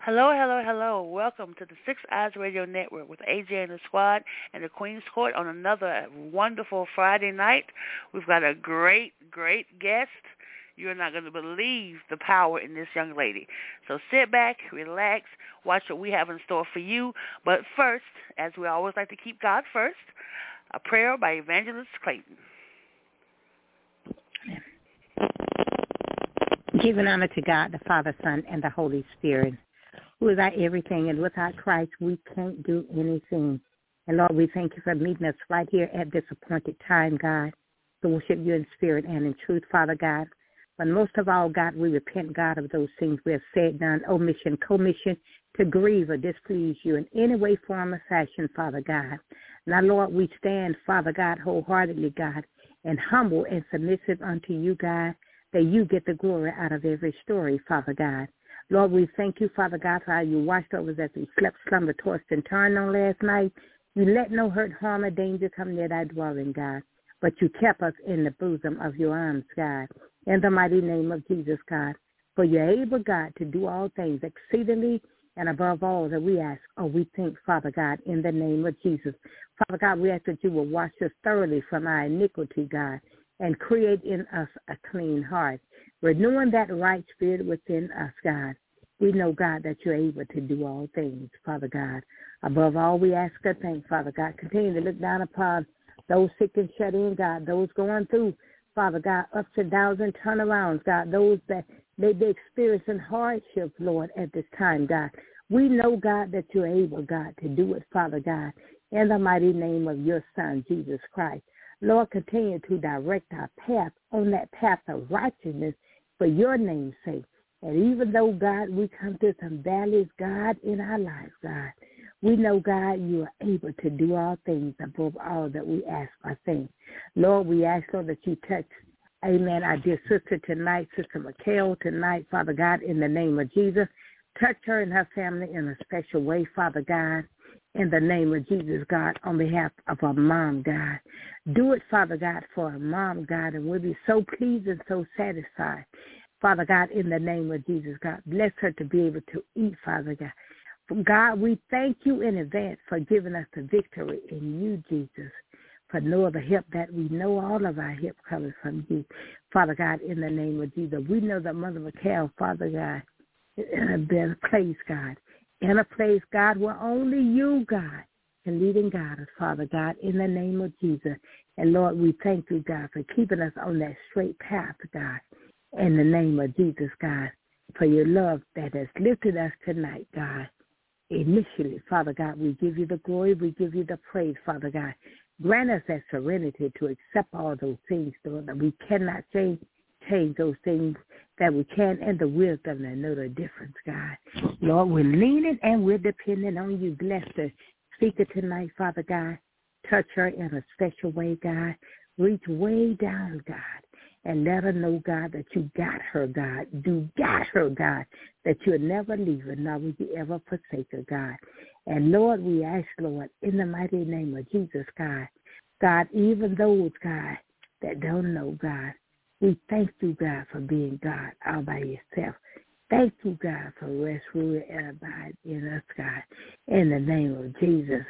Hello, hello, hello. Welcome to the Six Eyes Radio Network with AJ and the Squad and the Queen's Court on another wonderful Friday night. We've got a great, great guest. You're not going to believe the power in this young lady. So sit back, relax, watch what we have in store for you. But first, as we always like to keep God first, a prayer by Evangelist Clayton. Giving honor to God, the Father, Son, and the Holy Spirit, who is our everything, and without Christ, we can't do anything. And Lord, we thank you for meeting us right here at this appointed time, God, to worship you in spirit and in truth, Father God. But most of all, God, we repent, God, of those things we have said, done, omission, commission, to grieve or displease you in any way, form, or fashion, Father God. Now, Lord, we stand, Father God, wholeheartedly, God, and humble and submissive unto you, God, that you get the glory out of every story, Father God. Lord, we thank you, Father God, for how you watched over us as we slept, slumbered, tossed, and turned on last night. You let no hurt, harm, or danger come near thy dwelling, God, but you kept us in the bosom of your arms, God, in the mighty name of Jesus, God. For you're able, God, to do all things exceedingly and above all that we ask or we think, Father God, in the name of Jesus. Father God, we ask that you will wash us thoroughly from our iniquity, God, and create in us a clean heart, renewing that right spirit within us, God. We know, God, that you're able to do all things, Father God. Above all, we ask a thank, Father God. Continue to look down upon those sick and shut in, God, those going through, Father God, ups and downs and turnarounds, God, those that may be experiencing hardship, Lord, at this time, God. We know, God, that you're able, God, to do it, Father God, in the mighty name of your Son, Jesus Christ. Lord, continue to direct our path on that path of righteousness for your name's sake. And even though, God, we come through some valleys, God, in our lives, God, we know, God, you are able to do all things above all that we ask or think. Lord, we ask, Lord, that you touch, amen, our dear sister tonight, Sister Mikhail tonight, Father God, in the name of Jesus. Touch her and her family in a special way, Father God, in the name of Jesus, God, on behalf of our mom, God. Do it, Father God, for our mom, God, and we'll be so pleased and so satisfied. Father God, in the name of Jesus, God, bless her to be able to eat, Father God. God, we thank you in advance for giving us the victory in you, Jesus. For no other help that we know, all of our help comes from you. Father God, in the name of Jesus, we know that Mother Mikhail, Father God, is in a better place, God. In a place, God, where only you, God, can lead and guide us, Father God, in the name of Jesus. And Lord, we thank you, God, for keeping us on that straight path, God, in the name of Jesus, God, for your love that has lifted us tonight, God. Initially, Father God, we give you the glory, we give you the praise, Father God. Grant us that serenity to accept all those things, Lord, that we cannot change those things that we can, and the wisdom to know the difference, God. Lord, we're leaning and we're depending on you. Bless the speaker tonight, Father God. Touch her in a special way, God. Reach way down, God, and let her know, God, that you got her, God. You got her, God, that you'll never leave her, nor will you ever forsake her, God. And, Lord, we ask, Lord, in the mighty name of Jesus, God, God, even those, God, that don't know, God, we thank you, God, for being God all by yourself. Thank you, God, for rest, rule, and abide in us, God. In the name of Jesus,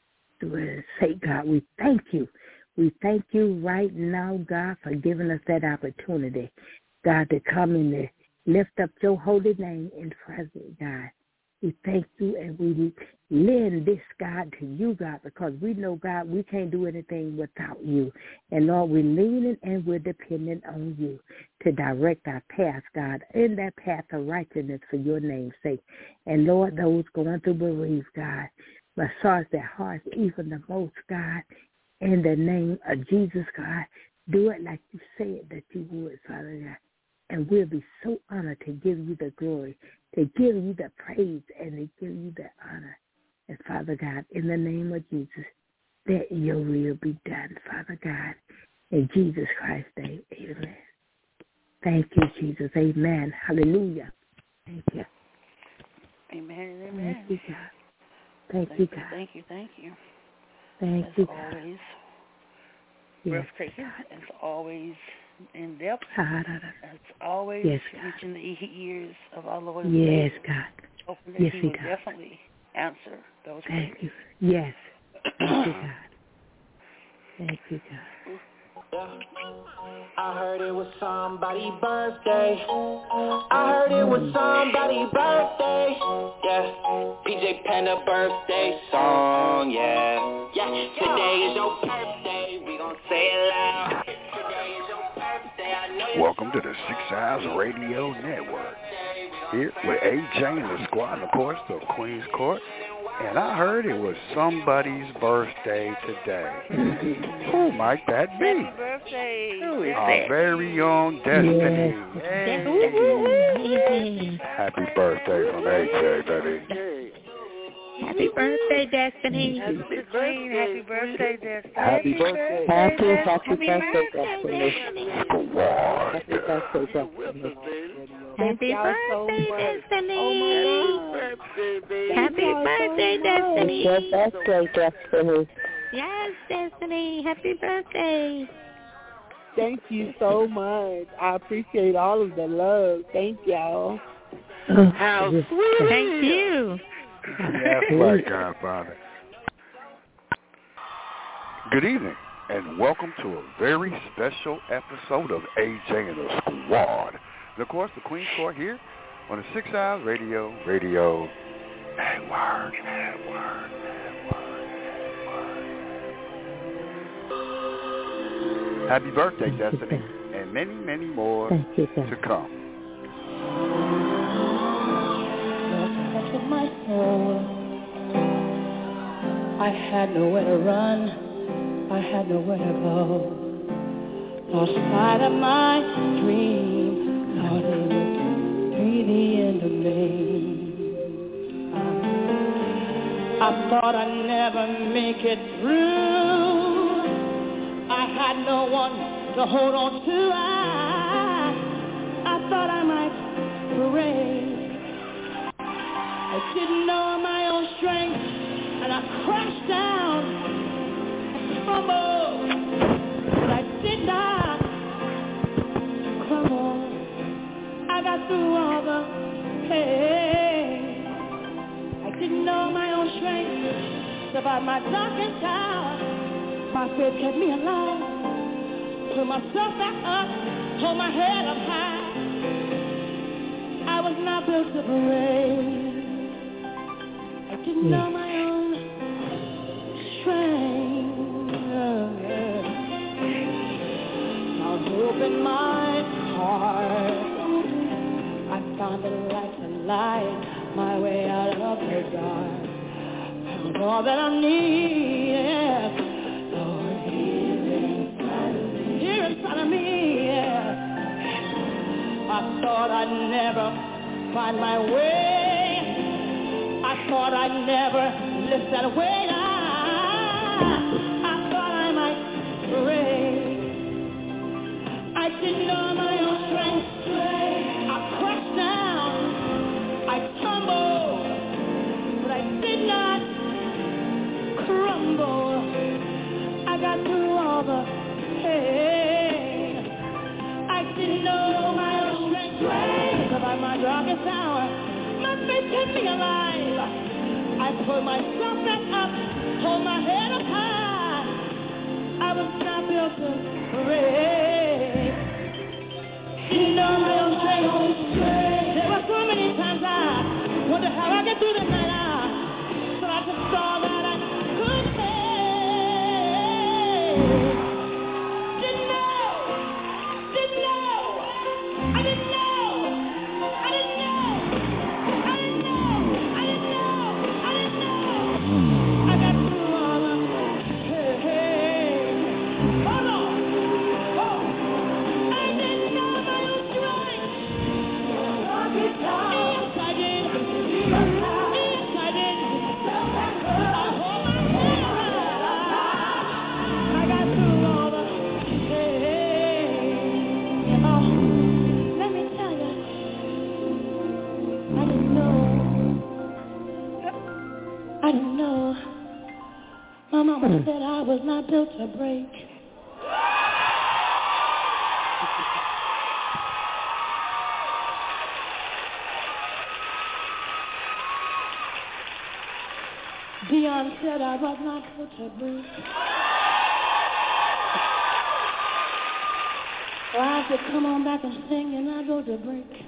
to say, God, we thank you. We thank you right now, God, for giving us that opportunity, God, to come in and lift up your holy name in present, God. We thank you, and we lend this, God, to you, God, because we know, God, we can't do anything without you. And, Lord, we're leaning and we're dependent on you to direct our path, God, in that path of righteousness for your name's sake. And, Lord, those going through bereaved, God, massage their hearts even the most, God, in the name of Jesus, God. Do it like you said that you would, Father God. And we'll be so honored to give you the glory, to give you the praise, and to give you the honor. And, Father God, in the name of Jesus, that your will be done, Father God. In Jesus Christ's name, amen. Thank you, Jesus. Amen. Hallelujah. Thank you. Amen and amen. Thank you, God. Thank you, God. Thank you, thank you. Thank As you, always, yes, breathtaking. God. As always, in depth. As always, yes, reaching the ears of our Lord and Yes, Savior. God. hoping that Yes, he he will does. definitely answer those Thank prayers. you. Yes. Thank you, God. Thank you, God. I heard it was somebody's birthday. I heard it was somebody's birthday. Yeah, PJ Panda birthday song. Yeah, today is your birthday. We gon' say it loud. Today is your birthday. I know you. Welcome to the 6 Eyes Radio Network. Here with AJ and the squad, and of course the Queen's Court. And I heard it was somebody's birthday today. Who might that be? Happy birthday. Who is Our that? very own Destiny. Yes. Hey. Happy birthday from AJ, baby. Happy birthday, Destiny. Happy Queen. Happy birthday, Destiny. Happy birthday. Happy birthday, Destiny. Happy birthday, Destiny. Happy birthday, Destiny. Your birthday, Destiny. Yes, Destiny. Happy birthday. Thank you so much. I appreciate all of the love. Thank y'all. How sweet. Thank you. That's right, Godfather. Good evening, and welcome to a very special episode of AJ and the Squad. And of course, the Queen's Court here on the 6 Eyes Radio Network. Happy birthday, Destiny, and many, many more to come. My soul. I had nowhere to run, I had nowhere to go. Lost sight of my dream, thought it would be the end of me. I thought I'd never make it through. I had no one to hold on to. I thought I might break. I didn't know my own strength, and I crashed down and crumbled, but I did not crumble. I got through all the pain. I didn't know my own strength, survived my darkest hour. My faith kept me alive, pull myself back up, hold my head up high. I was not built to parade. I didn't know my own strength. I'll open my heart. I found the light to light my way out of the dark. Found all that I need. Lord, here inside of me. I thought I'd never find my way. I thought I'd never lift that weight. I thought I might break. I didn't know my own strength. I crashed down. I tumbled, but I did not crumble. I got through all the pain. I didn't know my own strength. About my darkest hour, my faith kept me alive. I pulled myself back up, hold my head up high. I was not built to break. Didn't know my own strength. There were so many times I wondered how I get through the night. But I just saw that I could take. Didn't know. I didn't know. I got through all of hey. Hold on. I didn't know my own strength. Yes, I did. I hold my head high. I got through all the hey. Oh, let me tell you, I didn't know. My mama said I was not built to break. Dion said I was not put to break. So I said, come on back and sing, and I go to break.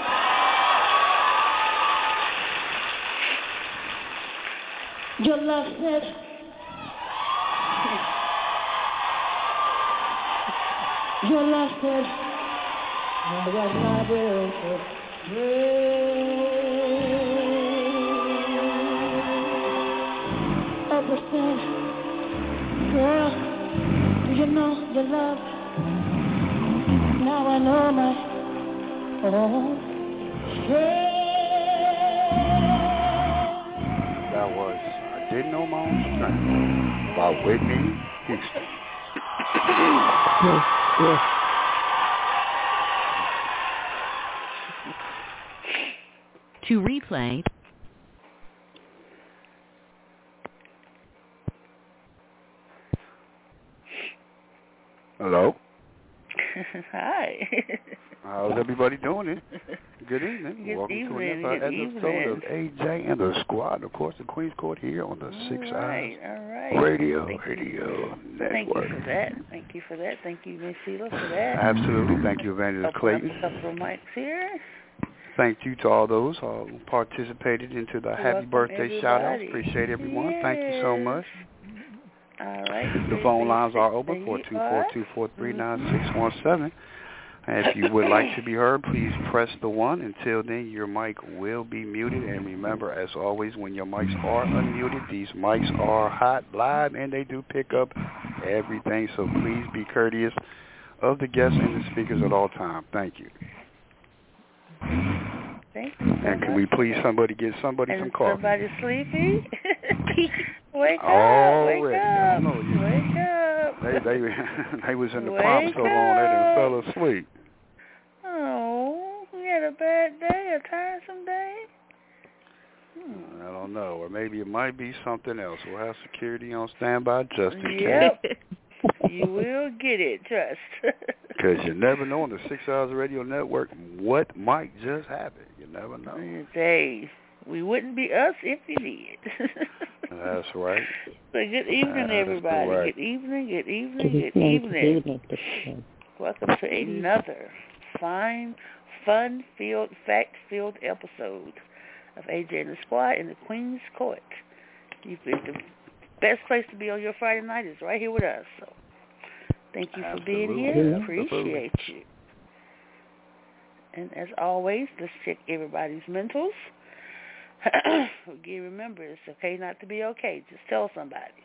Your love said, your love said, I was not built to break. Ever said, girl, do you know your love? Now I know my own strength. That was I Didn't Know My Own Strength by Whitney Houston. Yes, yes. To replay. Hello. Hi. How's everybody doing? Good evening. Good Welcome evening. to another episode of AJ and the Squad. Of course, the Queen's Court here on the 6 Eyes Radio Network. Thank you for that. Thank you, Miss Sheila, for that. Absolutely. Thank you, Evangelist Clayton. A couple of mics here. Thank you to all those who participated into the happy birthday shout-outs. Appreciate everyone. Yes. Thank you so much. All right. The phone lines are open, 424-243-9617. And if you would like to be heard, please press the 1. Until then, your mic will be muted. And remember, as always, when your mics are unmuted, these mics are hot, live, and they do pick up everything. So please be courteous of the guests and the speakers at all times. Thank you. Thank you. And can we please get somebody some coffee? Somebody sleepy? Wake up! Already. Wake up! Wake up! They was in the prompt so long they done fell asleep. Oh, we had a bad day, a tiresome day. I don't know, or maybe it might be something else. We'll have security on standby just in case. Yep. You will get it, trust. Because you never know on the 6 Hours Radio Network what might just happen. You never know. Hey, we wouldn't be us if we did. That's right. So good evening, everybody. Right. Good evening. Welcome to another fine, fun-filled, fact-filled episode of AJ and the Squad in the Queen's Court. The best place to be on your Friday night is right here with us. So thank you for being here. Appreciate you. And as always, let's check everybody's mentals. Again, remember, it's okay not to be okay. Just tell somebody.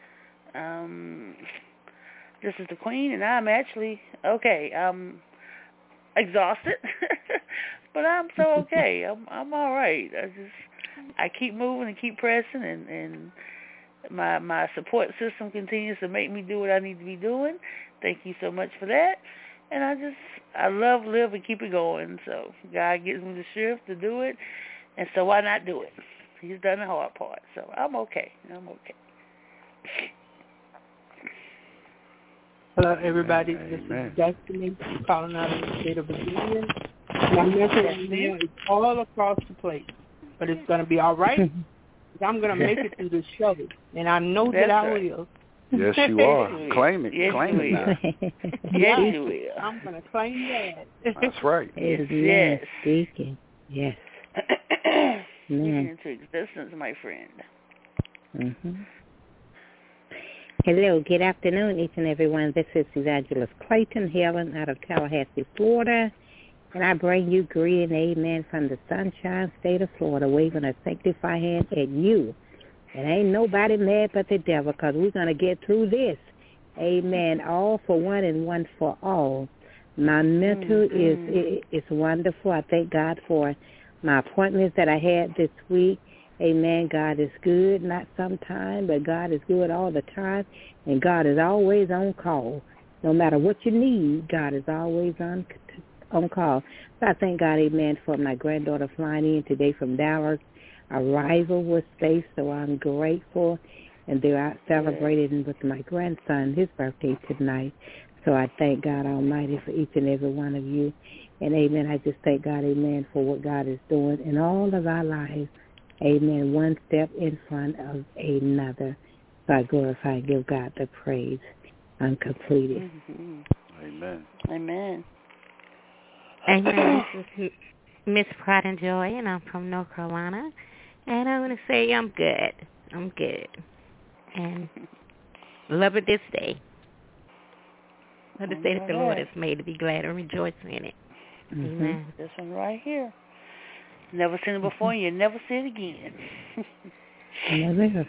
This is the Queen, and I'm actually okay. I'm exhausted, but I'm so okay. I'm all right. I keep moving and keep pressing, and my support system continues to make me do what I need to be doing. Thank you so much for that. And I love, live, and keep it going. So God gives me the strength to do it. And so why not do it? He's done the hard part. So I'm okay. Hello, everybody. This is Destiny calling out of the state of Virginia. My message is all across the place, but it's going to be all right. I'm going to make it through this show, and I know that I will. Yes, you are. Claim it. Yes, Claim it now. Yes, you will. I'm going to claim that. That's right. Yes. Speaking. Yes. Speaking into existence, my friend. Mm-hmm. Hello, good afternoon, each and everyone. This is Evangelist Clayton Helen out of Tallahassee, Florida. And I bring you greeting, amen, from the sunshine state of Florida, waving a sanctified hand at you. And ain't nobody mad but the devil, because we're going to get through this. Amen. All for one and one for all. My mental is wonderful. I thank God for my appointments that I had this week. Amen. God is good, not sometime, but God is good all the time. And God is always on call. No matter what you need, God is always on call. So I thank God, amen, for my granddaughter flying in today from Dallas. Arrival was safe, so I'm grateful. And they're out celebrating with my grandson, his birthday tonight. So I thank God Almighty for each and every one of you. And, amen, I just thank God, amen, for what God is doing in all of our lives. Amen. One step in front of another. So I glorify and give God the praise. I'm completed. Mm-hmm. Amen. Amen. Amen. This is Miss Pride and Joy, and I'm from North Carolina. And I want to say I'm good. I'm good. And love it this day. Let the day that the Lord has made to be glad and rejoice in it. Mm-hmm. Amen. This one right here. Never seen it before, and you'll never see it again. Never.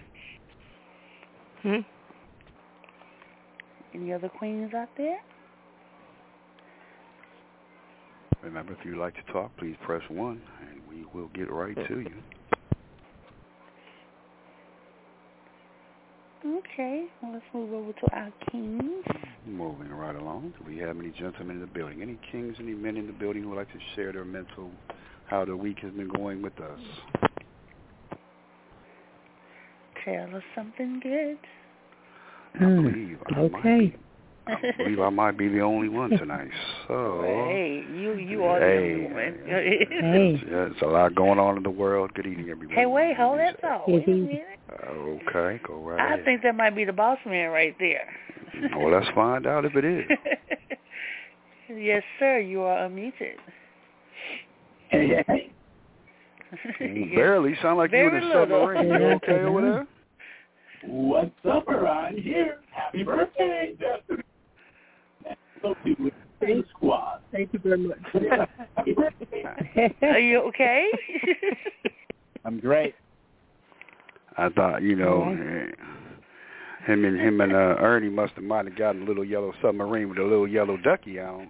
Any other queens out there? Remember, if you'd like to talk, please press 1, and we will get right to you. Okay, well, let's move over to our kings. Moving right along. Do we have any gentlemen in the building? Any kings, any men in the building who would like to share their mental, how the week has been going with us? Tell us something good. I believe I might be the only one tonight. So hey, you are the only one. Hey. There's a lot going on in the world. Good evening, everybody. Hey, wait, hold that thought. Wait a minute. Okay, go right ahead. I think that might be the boss man right there. Well, let's find out if it is. Yes, sir. You are unmuted. Hey. Barely. Sound like you in a submarine. You okay over there? What's up around here? Happy birthday, Destiny. Thanks, squad. Thank you very much. Happy birthday. Are you okay? I'm great. I thought, him and Ernie might have gotten a little yellow submarine with a little yellow ducky on.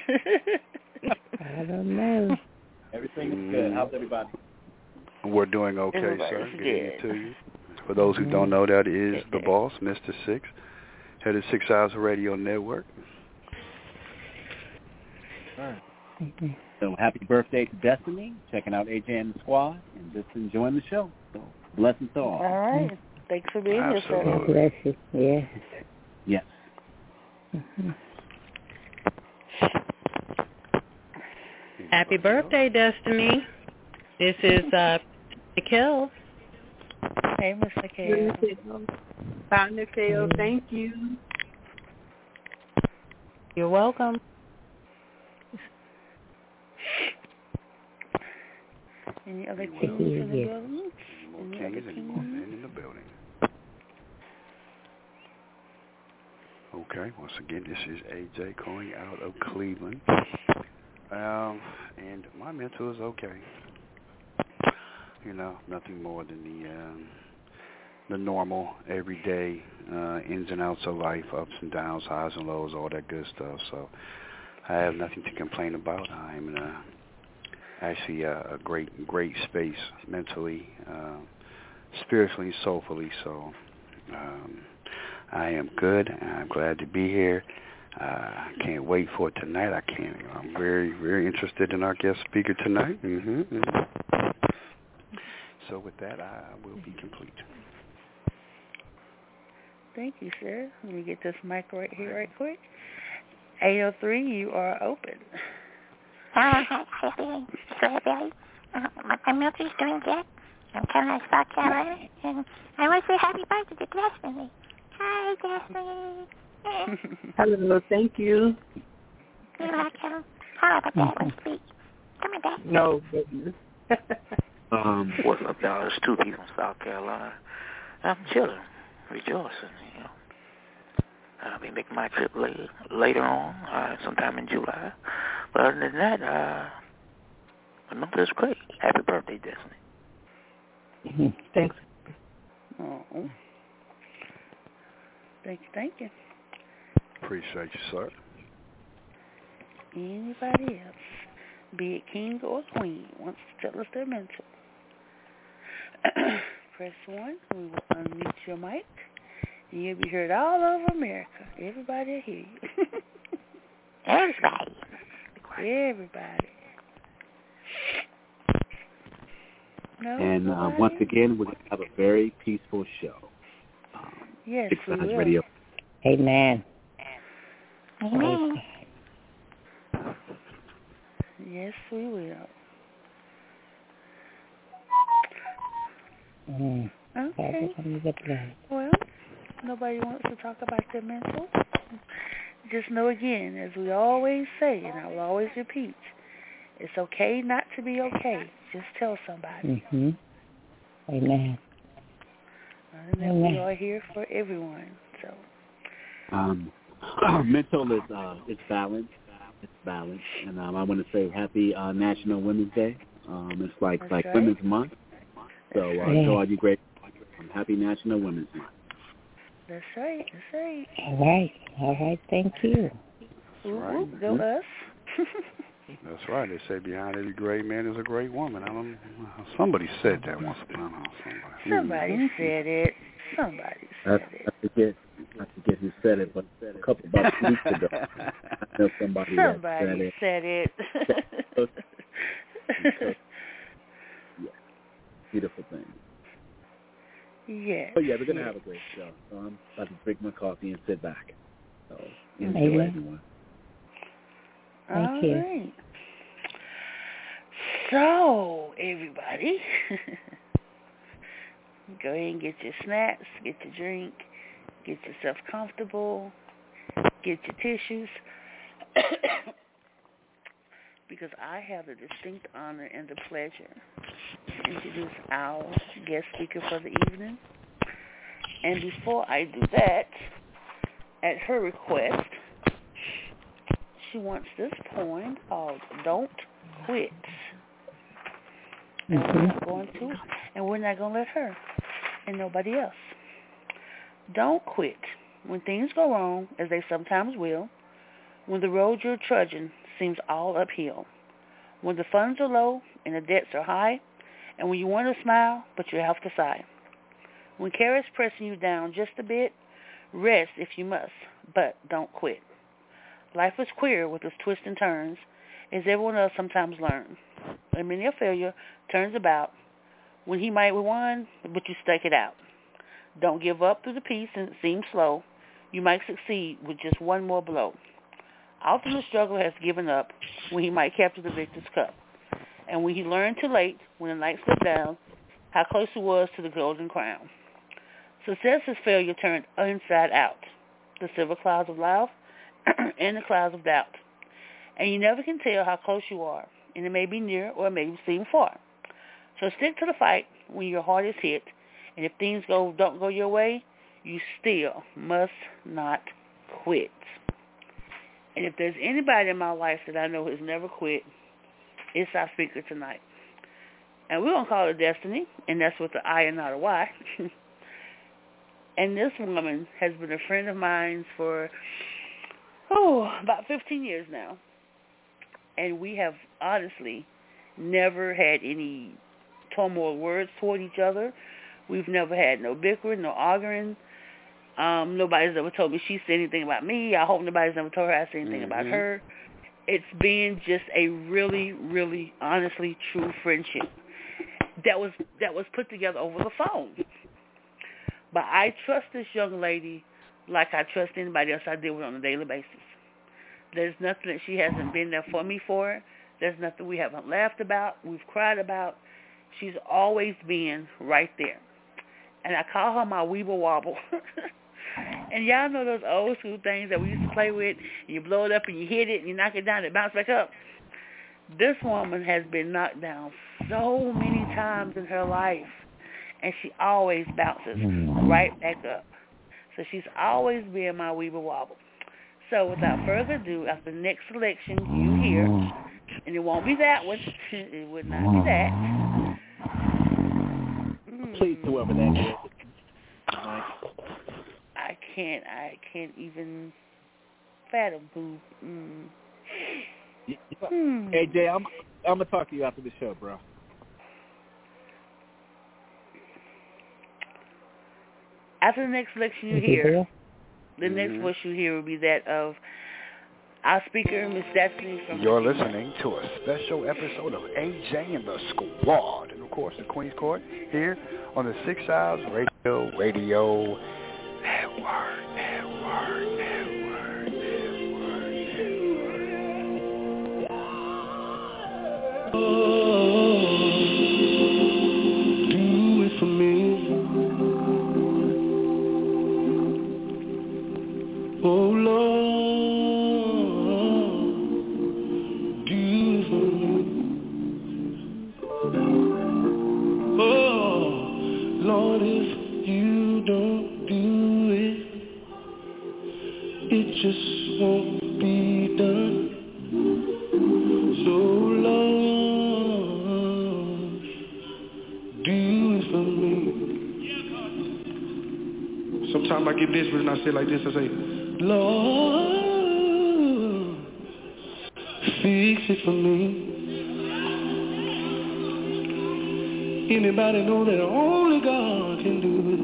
I don't know. Everything is good. How's everybody? We're doing okay, sir. Good evening to you. For those who don't know, that is the boss, Mr. Six, head of 6 Hours Radio Network. So happy birthday to Destiny. Checking out AJ and the squad and just enjoying the show. So blessings to all. All right. Thanks for being here, sir. God bless you. Yes. Yes. Mm-hmm. Happy birthday, Destiny. This is Nikhil. Hey, Miss Nikhil. Bye, Nikhil. Thank you. You're welcome. Any other kings in the building? Any more kings, any more men in the building? Okay, once again, this is AJ calling out of Cleveland. And my mental is okay. Nothing more than the normal, everyday ins and outs of life, ups and downs, highs and lows, all that good stuff. So I have nothing to complain about. I'm in actually a great space mentally, spiritually, soulfully. So I am good. I'm glad to be here. I can't wait for tonight. I'm very, very interested in our guest speaker tonight. So with that, I will be complete. Thank you, sir. Let me get this mic right here right quick. 803, you are open. Hi, Strawberry. My milk is doing good. I'm coming out of South Carolina, and I want to say happy birthday to Destiny. Hi, Destiny. Hello, thank you. You're welcome. How about that one, speak? Come on, Dad. No. What's up, y'all? It's 2P from South Carolina. I'm chilling, rejoicing, I'll be making my trip later on, sometime in July. But other than that, my mental is great. Happy birthday, Destiny. Thanks. Oh. Thank you. Appreciate you, sir. Anybody else, be it king or queen, wants to tell us their mental? Press 1. We will unmute your mic, and you'll be heard all over America. Everybody will hear you. Everybody. Everybody. No, and once again, we're going to have a very peaceful show. Yes, 6 we Hours will. Radio. Amen. Amen. Yes, we will. Okay. Well, nobody wants to talk about their mental. Just know again, as we always say, and I will always repeat, it's okay not to be okay. Just tell somebody. Amen. And that we are here for everyone. So. Mental is it's balance. It's balance, and I want to say Happy National Women's Day. It's like right. Women's Month. So to all you great, Happy National Women's Month. That's right. All right. Thank you. Right. Go us. That's right. They say behind every great man is a great woman. Somebody said that once upon a time. Somebody said it. I forget who said it, but a couple about weeks ago, I know somebody said it. Yeah, beautiful thing. Yes. But yeah, we're gonna have a great show. So I'm about to drink my coffee and sit back. So enjoy everyone. Thank you. Right. So everybody, go ahead and get your snacks, get your drink. Get yourself comfortable. Get your tissues. Because I have the distinct honor and the pleasure to introduce our guest speaker for the evening. And before I do that, at her request, she wants this poem called Don't Quit. And we're not going to, and we're not going to let her and nobody else. Don't quit when things go wrong, as they sometimes will, when the road you're trudging seems all uphill, when the funds are low and the debts are high, and when you want to smile but you have to sigh. When care is pressing you down just a bit, rest if you must, but don't quit. Life is queer with its twists and turns, as everyone else sometimes learns. And many a failure turns about when he might have won, but you stuck it out. Don't give up through the peace and it seems slow. You might succeed with just one more blow. Often the struggle has given up when he might capture the victor's cup. And when he learned too late, when the night slipped down, how close he was to the golden crown. Success is failure turned inside out. The silver clouds of love and the clouds of doubt. And you never can tell how close you are. And it may be near or it may seem far. So stick to the fight when your heart is hit. And if things don't go your way, you still must not quit. And if there's anybody in my life that I know has never quit, it's our speaker tonight. And we're going to call her Destiny, and that's with the I and not a Y. And this woman has been a friend of mine for, about 15 years now. And we have honestly never had any turmoil words toward each other. We've never had no bickering, no arguing. Nobody's ever told me she said anything about me. I hope nobody's ever told her I said anything about her. It's been just a really, really, honestly, true friendship that was put together over the phone. But I trust this young lady like I trust anybody else I deal with on a daily basis. There's nothing that she hasn't been there for me for. There's nothing we haven't laughed about, we've cried about. She's always been right there. And I call her my Weeble Wobble. And y'all know those old school things that we used to play with, and you blow it up and you hit it and you knock it down and it bounces back up. This woman has been knocked down so many times in her life, and she always bounces right back up. So she's always been my Weeble Wobble. So without further ado, after the next selection you hear, and it won't be that one, it would not be that. Please, whoever that is. I can't even fathom who. Hey Jay, I'm gonna talk to you after the show, bro. After the next selection you hear, the next voice you hear will be that of our speaker, Miss Destiny. You're listening to a special episode of AJ and the Squad, and of course the Queen's Court here on the 6 Hours Radio Network. Do it for me. Lord, if you don't do it, it just won't be done. So Lord, do it for me. Sometimes I get desperate and I say like this, I say, Lord, fix it for me. Anybody know that only God can do it?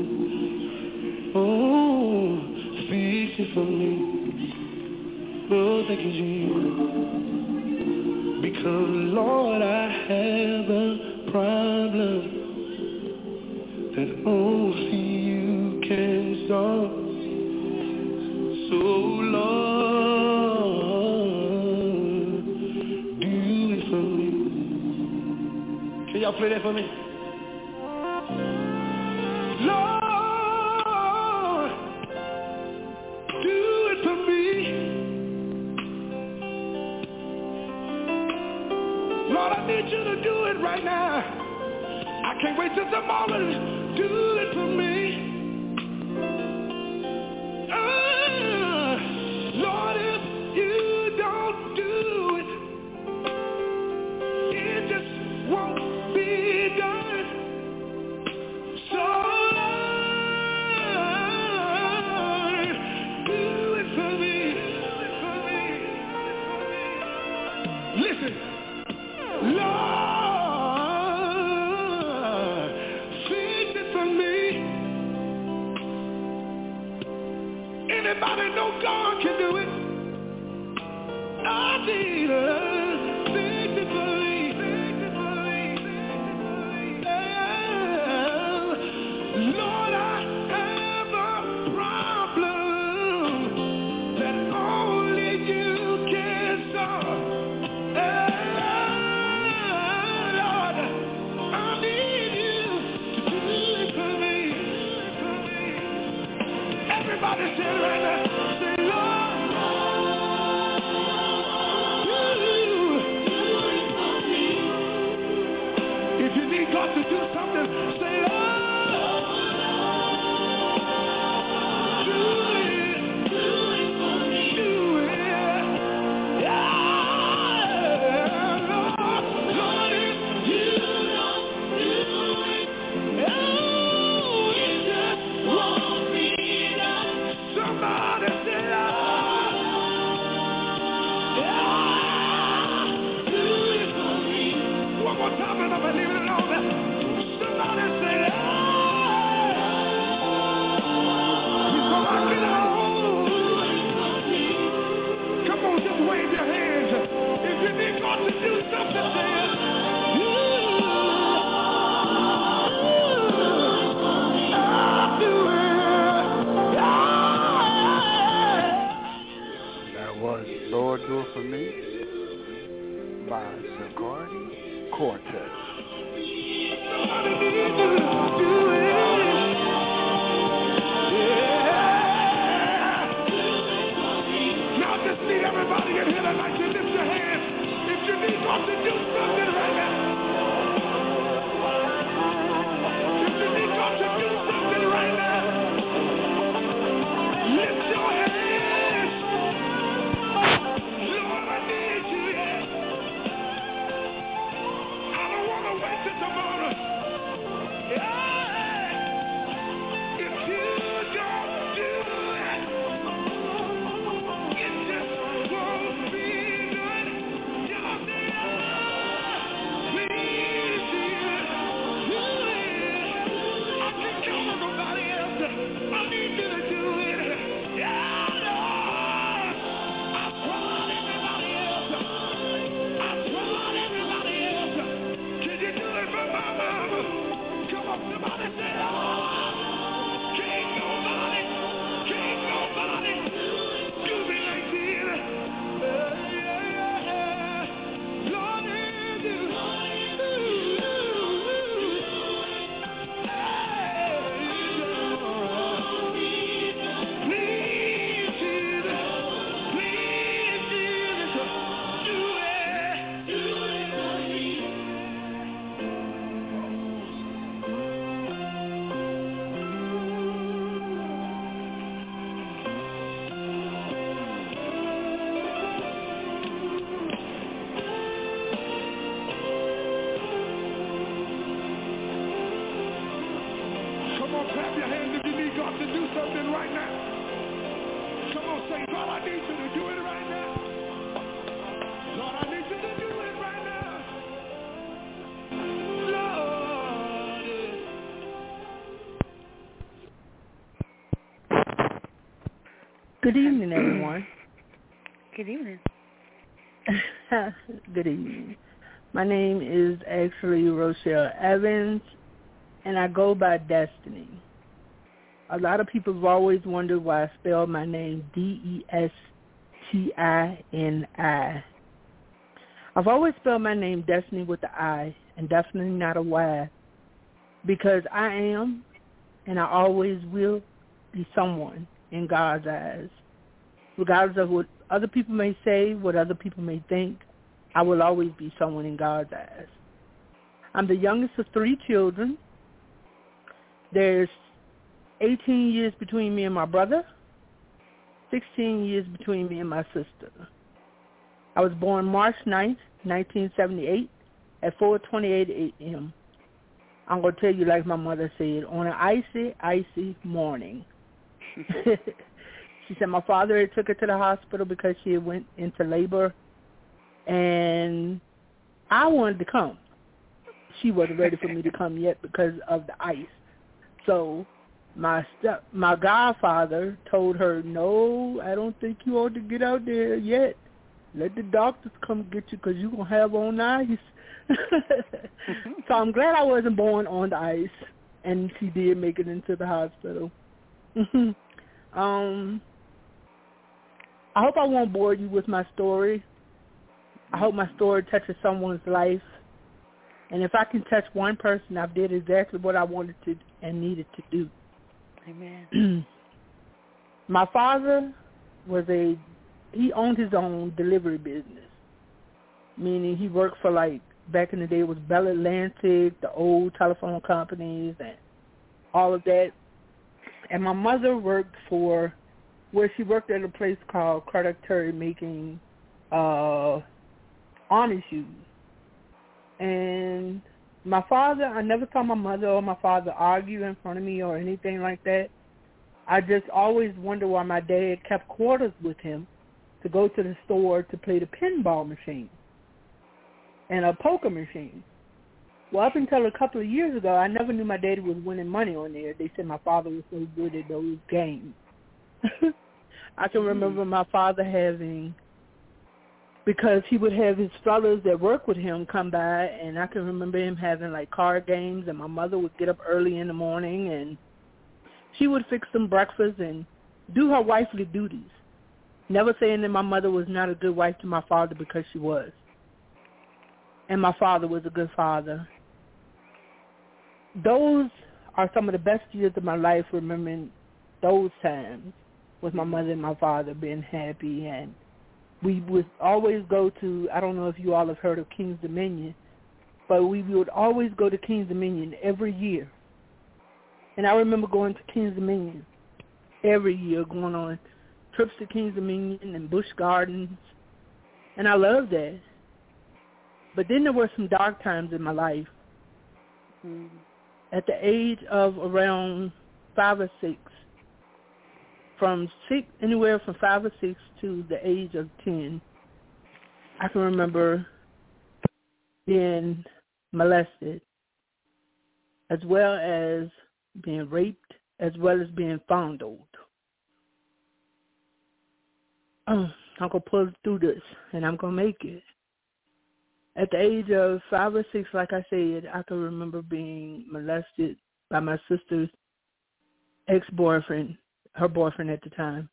Oh, fix it for me. Oh, thank you, Jesus. Because, Lord, I have a problem that only you can solve. So, Lord, do it for me. Can y'all play that for me? Lord, do it for me. Lord, I need you to do it right now. I can't wait till tomorrow. Do it for me. Lord, if you don't do it, it just won't be done. So Lord, do it for me. Listen, Lord, fix it for me. Anybody know God can do it? I need her. Fix it for me. Lord, I have a problem that only you can solve. Lord, I need you to do it for me. Everybody say it right now. Say, Lord, if you need God to do something, say, Lord, do it for me. Do it. Yeah, Lord, if you don't do it, oh, it just won't be done. Somebody say, Lord, yeah, do it for me. One more time and I'm going to leave it alone. Somebody say, before I get home. Come on, just wave your hands. If you need God to do something, say it. I'll do it. That was Lord Do It For Me by Sigourney Cortez. Somebody needs you to do it. Now I just need everybody in here tonight to lift your hands. If you need God to do something right now. If you need God to do something right now. Lift your hands. Lord, I need you. I don't want to wait till tomorrow. Yeah. If you don't do it, it just won't be done. Y'all say, please do it. I can't count on nobody else. I need you to do it. Yeah, Lord. I tried everybody else. Can you do it for my mama? Come on, somebody say, can't nobody do me like this. Lord, it is. Please, Jesus. Please, Jesus. Do it. God to do something right now. Come on, say, God, I need you to do it right now. Lord, I need you to do it right now. Lord. Good evening, everyone. Good evening. Good evening. My name is actually Rochelle Evans, and I go by Destiny. A lot of people have always wondered why I spell my name Destini. I've always spelled my name Destiny with the I and definitely not a Y, because I am and I always will be someone in God's eyes. Regardless of what other people may say, what other people may think, I will always be someone in God's eyes. I'm the youngest of 3 children. There's 18 years between me and my brother, 16 years between me and my sister. I was born March 9th, 1978 at 4:28 a.m. I'm going to tell you like my mother said, on an icy, icy morning. She said my father had took her to the hospital because she had went into labor, and I wanted to come. She wasn't ready for me to come yet because of the ice. So my godfather told her, no, I don't think you ought to get out there yet. Let the doctors come get you because you're going to have on ice. So I'm glad I wasn't born on the ice, and she did make it into the hospital. I hope I won't bore you with my story. I hope my story touches someone's life. And if I can touch one person, I've did exactly what I wanted to and needed to do. Amen. My father he owned his own delivery business, meaning he worked for, like, back in the day it was Bell Atlantic, the old telephone companies, and all of that. And my mother worked she worked at a place called Carter Terry making army shoes. And my father, I never saw my mother or my father argue in front of me or anything like that. I just always wonder why my dad kept quarters with him to go to the store to play the pinball machine and a poker machine. Well, up until a couple of years ago, I never knew my daddy was winning money on there. They said my father was so good at those games. I can remember my father because he would have his fellows that work with him come by, and I can remember him having, like, card games, and my mother would get up early in the morning, and she would fix them breakfast and do her wifely duties. Never saying that my mother was not a good wife to my father, because she was. And my father was a good father. Those are some of the best years of my life, remembering those times with my mother and my father being happy. And we would always go to, I don't know if you all have heard of King's Dominion, but we would always go to King's Dominion every year. And I remember going to King's Dominion every year, going on trips to King's Dominion and Busch Gardens, and I loved that. But then there were some dark times in my life. At the age of around 5 or 6, anywhere from 5 or 6 to the age of 10, I can remember being molested, as well as being raped, as well as being fondled. I'm going to pull through this, and I'm going to make it. At the age of 5 or 6, like I said, I can remember being molested by my sister's ex-boyfriend, her boyfriend at the time.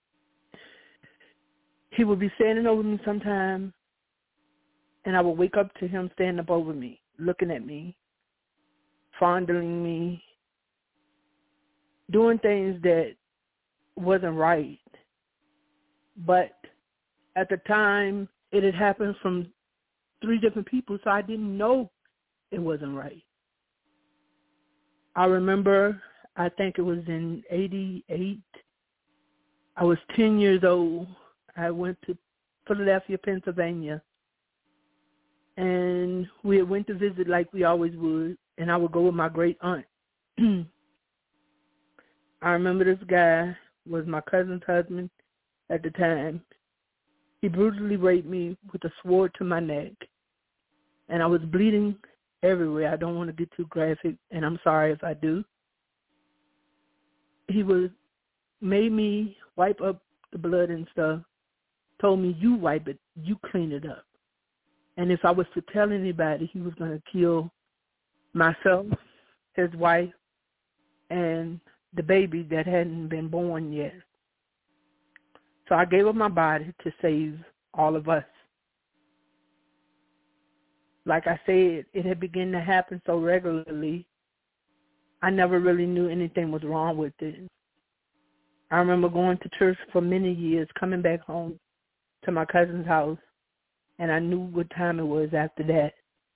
He would be standing over me sometime, and I would wake up to him standing up over me, looking at me, fondling me, doing things that wasn't right. But at the time, it had happened from 3 different people, so I didn't know it wasn't right. I remember, I think it was in 88, I was 10 years old. I went to Philadelphia, Pennsylvania, and we went to visit like we always would, and I would go with my great aunt. I remember this guy was my cousin's husband at the time. He brutally raped me with a sword to my neck, and I was bleeding everywhere. I don't want to get too graphic, and I'm sorry if I do. He made me wipe up the blood and stuff, told me, you wipe it, you clean it up. And if I was to tell anybody, he was going to kill myself, his wife, and the baby that hadn't been born yet. So I gave up my body to save all of us. Like I said, it had begun to happen so regularly, I never really knew anything was wrong with it. I remember going to church for many years, coming back home to my cousin's house, and I knew what time it was after that.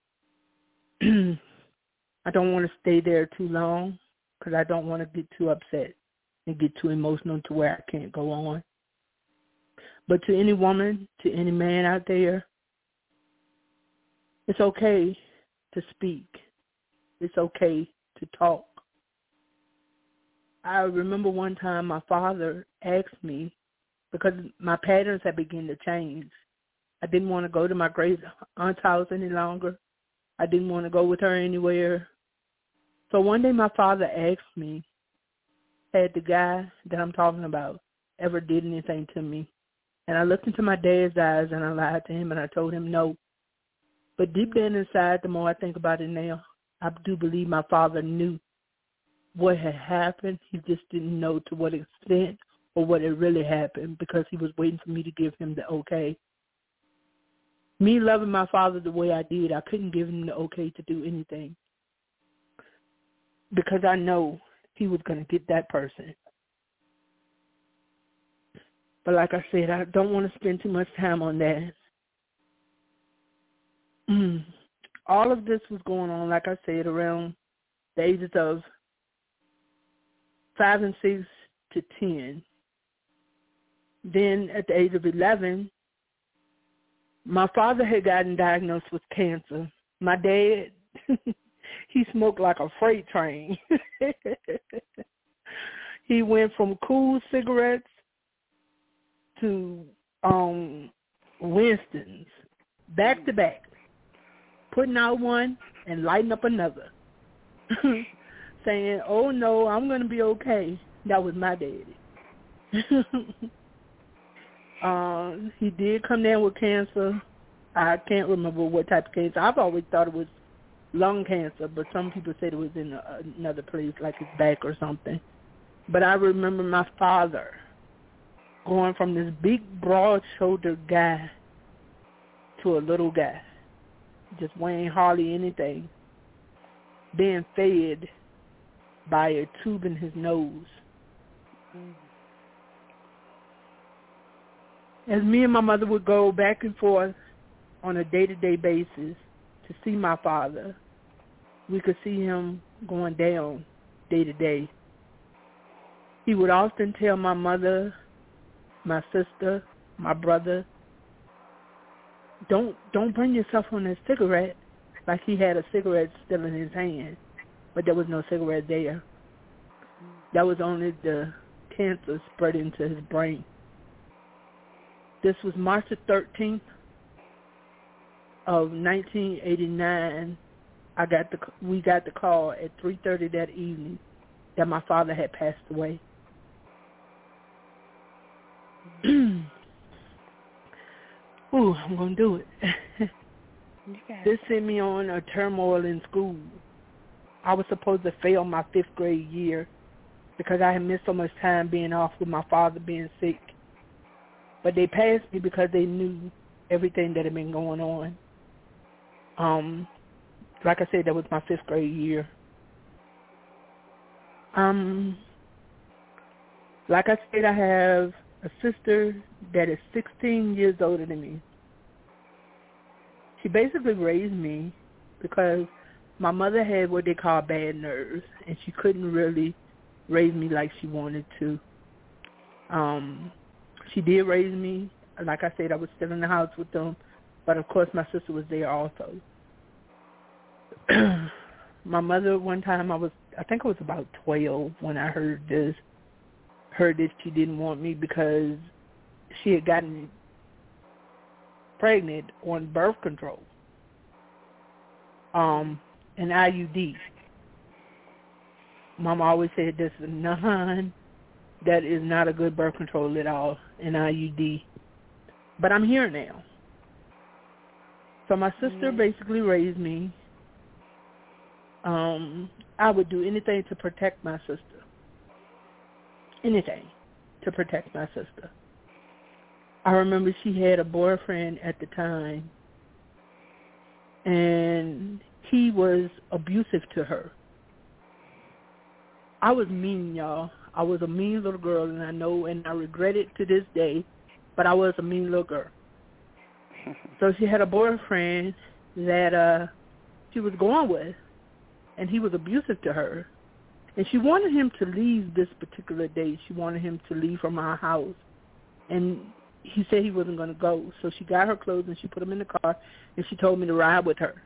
I don't want to stay there too long because I don't want to get too upset and get too emotional to where I can't go on. But to any woman, to any man out there, it's okay to speak. It's okay to talk. I remember one time my father asked me, because my patterns had begun to change. I didn't want to go to my great aunt's house any longer. I didn't want to go with her anywhere. So one day my father asked me, had the guy that I'm talking about ever did anything to me? And I looked into my dad's eyes and I lied to him and I told him no. But deep down inside, the more I think about it now, I do believe my father knew what had happened. He just didn't know to what extent or what had really happened because he was waiting for me to give him the okay. Me loving my father the way I did, I couldn't give him the okay to do anything because I know he was going to get that person. But like I said, I don't want to spend too much time on that. All of this was going on, like I said, around the ages of 5 and 6 to 10. Then at the age of 11, my father had gotten diagnosed with cancer. My dad, he smoked like a freight train. He went from cool cigarettes to Winston's, back to back, putting out one and lighting up another, saying, oh, no, I'm going to be okay. That was my daddy. He did come down with cancer. I can't remember what type of cancer. I've always thought it was lung cancer, but some people said it was in another place, like his back or something. But I remember my father going from this big, broad-shouldered guy to a little guy, just weighing hardly anything, being fed by a tube in his nose. As me and my mother would go back and forth on a day-to-day basis to see my father, we could see him going down day to day. He would often tell my mother, my sister, my brother, don't bring yourself on that cigarette, like he had a cigarette still in his hand, but there was no cigarette there. That was only the cancer spread into his brain. This was March the 13th of 1989. We got the call at 3:30 that evening that my father had passed away. Ooh, I'm going to do it. This sent me on a turmoil in school. I was supposed to fail my 5th grade year because I had missed so much time being off with my father being sick. But they passed me because they knew everything that had been going on. Like I said, that was my 5th grade year. Like I said, I have a sister that is 16 years older than me. She basically raised me because my mother had what they call bad nerves, and she couldn't really raise me like she wanted to. She did raise me. Like I said, I was still in the house with them, but of course my sister was there also. My mother, one time I think I was about 12 when I heard this. her that she didn't want me because she had gotten pregnant on birth control, an IUD. Mama always said this is none. That is not a good birth control at all, an IUD. But I'm here now. So my sister basically raised me. I would do anything to protect my sister. Anything to protect my sister. I remember she had a boyfriend at the time, and he was abusive to her. I was mean, y'all. I was a mean little girl, and I know, and I regret it to this day, but I was a mean little girl. So she had a boyfriend that she was going with, and he was abusive to her. And she wanted him to leave this particular day. She wanted him to leave from our house. And he said he wasn't going to go. So she got her clothes and she put them in the car, and she told me to ride with her.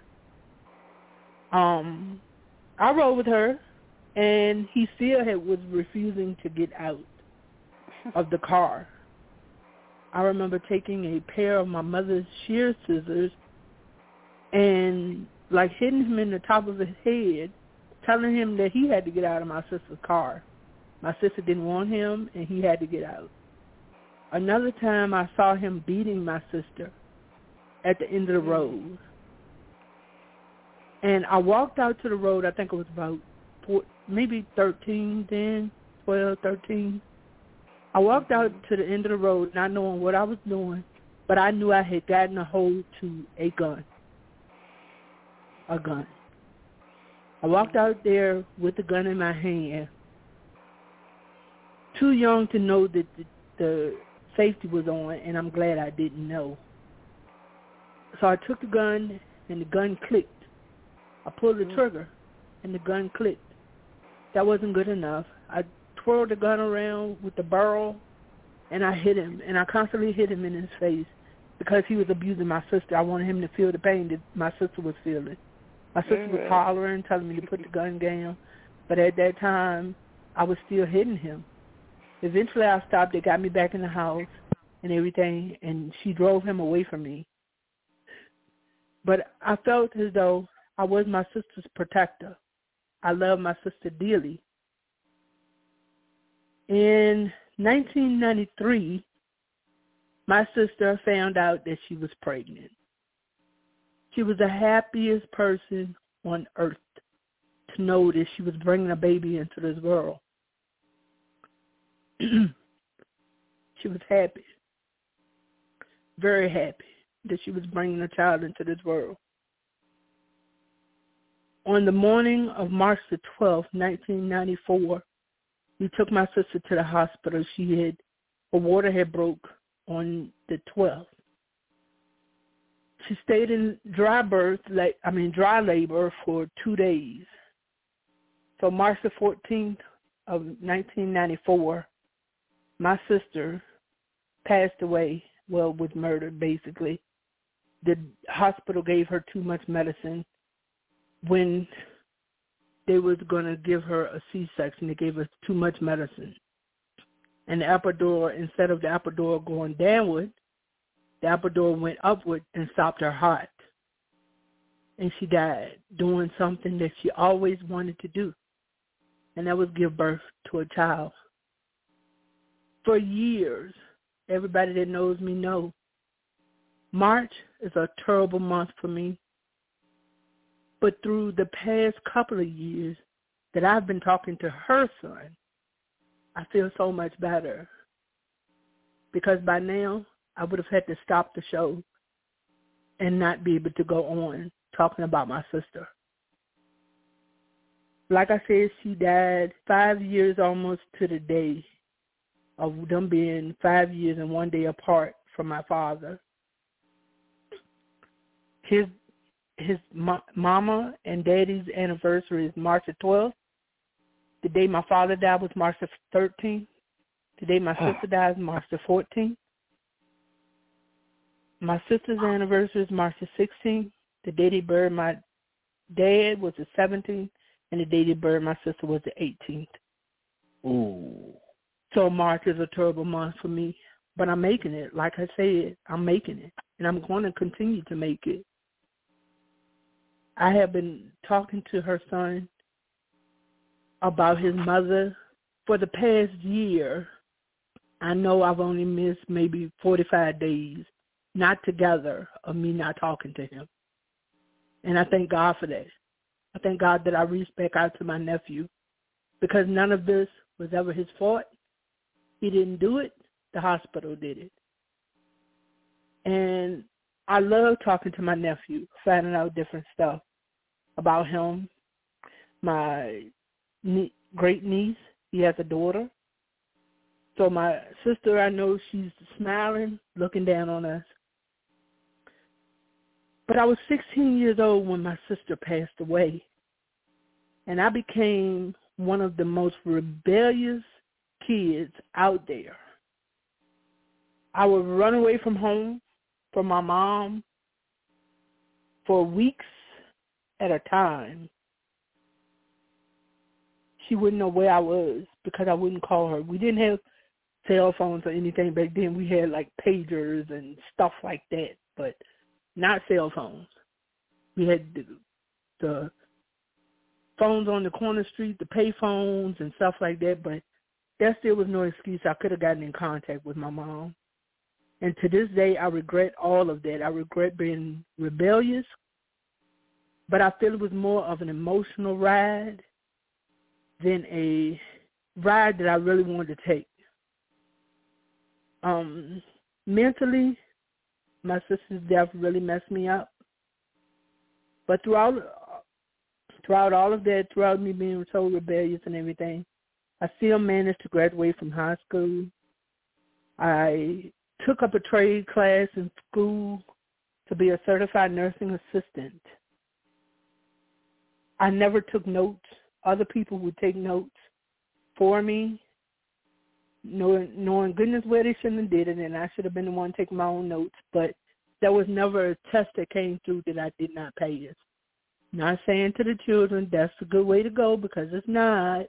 I rode with her, and he still was refusing to get out of the car. I remember taking a pair of my mother's shear scissors and, like, hitting him in the top of his head, telling him that he had to get out of my sister's car. My sister didn't want him, and he had to get out. Another time I saw him beating my sister at the end of the road. And I walked out to the road, I think it was about maybe 13 then, 12, 13. I walked out to the end of the road not knowing what I was doing, but I knew I had gotten a hold to a gun. A gun. I walked out there with the gun in my hand, too young to know that the safety was on, and I'm glad I didn't know. So I took the gun, and the gun clicked. I pulled the trigger, and the gun clicked. That wasn't good enough. I twirled the gun around with the barrel, and I hit him, and I constantly hit him in his face because he was abusing my sister. I wanted him to feel the pain that my sister was feeling. My sister was hollering, telling me to put the gun down, but at that time, I was still hitting him. Eventually, I stopped. They got me back in the house and everything, and she drove him away from me. But I felt as though I was my sister's protector. I love my sister dearly. In 1993, my sister found out that she was pregnant. She was the happiest person on earth to know that she was bringing a baby into this world. She was happy, very happy that she was bringing a child into this world. On the morning of March the 12th, 1994, we took my sister to the hospital. Her water had broke on the 12th. She stayed in dry labor for 2 days. So March the 14th of 1994, my sister passed away, was murdered basically. The hospital gave her too much medicine. When they was going to give her a C-section, they gave her too much medicine. And the epidural, instead of the epidural going downward, the epidural went upward and stopped her heart. And she died doing something that she always wanted to do, and that was give birth to a child. For years, everybody that knows me know, March is a terrible month for me. But through the past couple of years that I've been talking to her son, I feel so much better. Because by now, I would have had to stop the show and not be able to go on talking about my sister. Like I said, she died 5 years almost to the day of them being 5 years and 1 day apart from my father. His mama and daddy's anniversary is March the 12th. The day my father died was March the 13th. The day my sister died is March the 14th. My sister's anniversary is March the 16th. The day they buried my dad was the 17th, and the day they buried my sister was the 18th. Ooh. So March is a terrible month for me. But I'm making it. Like I said, I'm making it. And I'm going to continue to make it. I have been talking to her son about his mother for the past year. I know I've only missed maybe 45 days not together of me not talking to him. And I thank God for that. I thank God that I reached back out to my nephew because none of this was ever his fault. He didn't do it. The hospital did it. And I love talking to my nephew, finding out different stuff about him. My great niece, he has a daughter. So my sister, I know she's smiling, looking down on us. But I was 16 years old when my sister passed away. And I became one of the most rebellious kids out there. I would run away from home, from my mom, for weeks at a time. She wouldn't know where I was because I wouldn't call her. We didn't have cell phones or anything back then. We had like pagers and stuff like that, but not cell phones. We had the phones on the corner street, the pay phones and stuff like that, but there still was no excuse. I could have gotten in contact with my mom. And to this day, I regret all of that. I regret being rebellious, but I feel it was more of an emotional ride than a ride that I really wanted to take. Mentally, my sister's death really messed me up. But throughout all of that, throughout me being so rebellious and everything, I still managed to graduate from high school. I took up a trade class in school to be a certified nursing assistant. I never took notes. Other people would take notes for me, knowing goodness where they shouldn't have did it, and I should have been the one taking my own notes. But there was never a test that came through that I did not pass. Not saying to the children that's a good way to go, because it's not.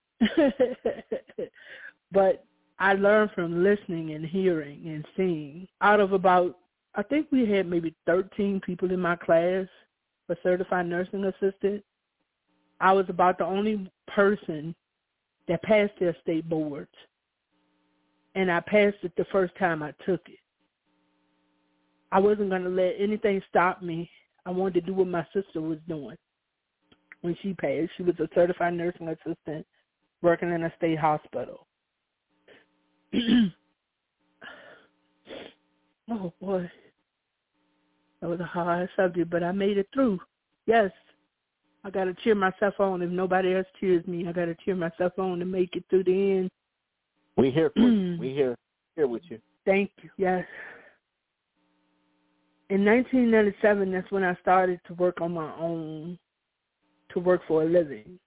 But I learned from listening and hearing and seeing. Out of about, I think we had maybe 13 people in my class for certified nursing assistant. I was about the only person that passed their state boards. And I passed it the first time I took it. I wasn't going to let anything stop me. I wanted to do what my sister was doing when she passed. She was a certified nursing assistant working in a state hospital. Oh, boy. That was a hard subject, but I made it through. Yes. I got to cheer myself on. If nobody else cheers me, I got to cheer myself on to make it through the end. We here for you. We here with you. Thank you. Yes. In 1997, that's when I started to work on my own, to work for a living.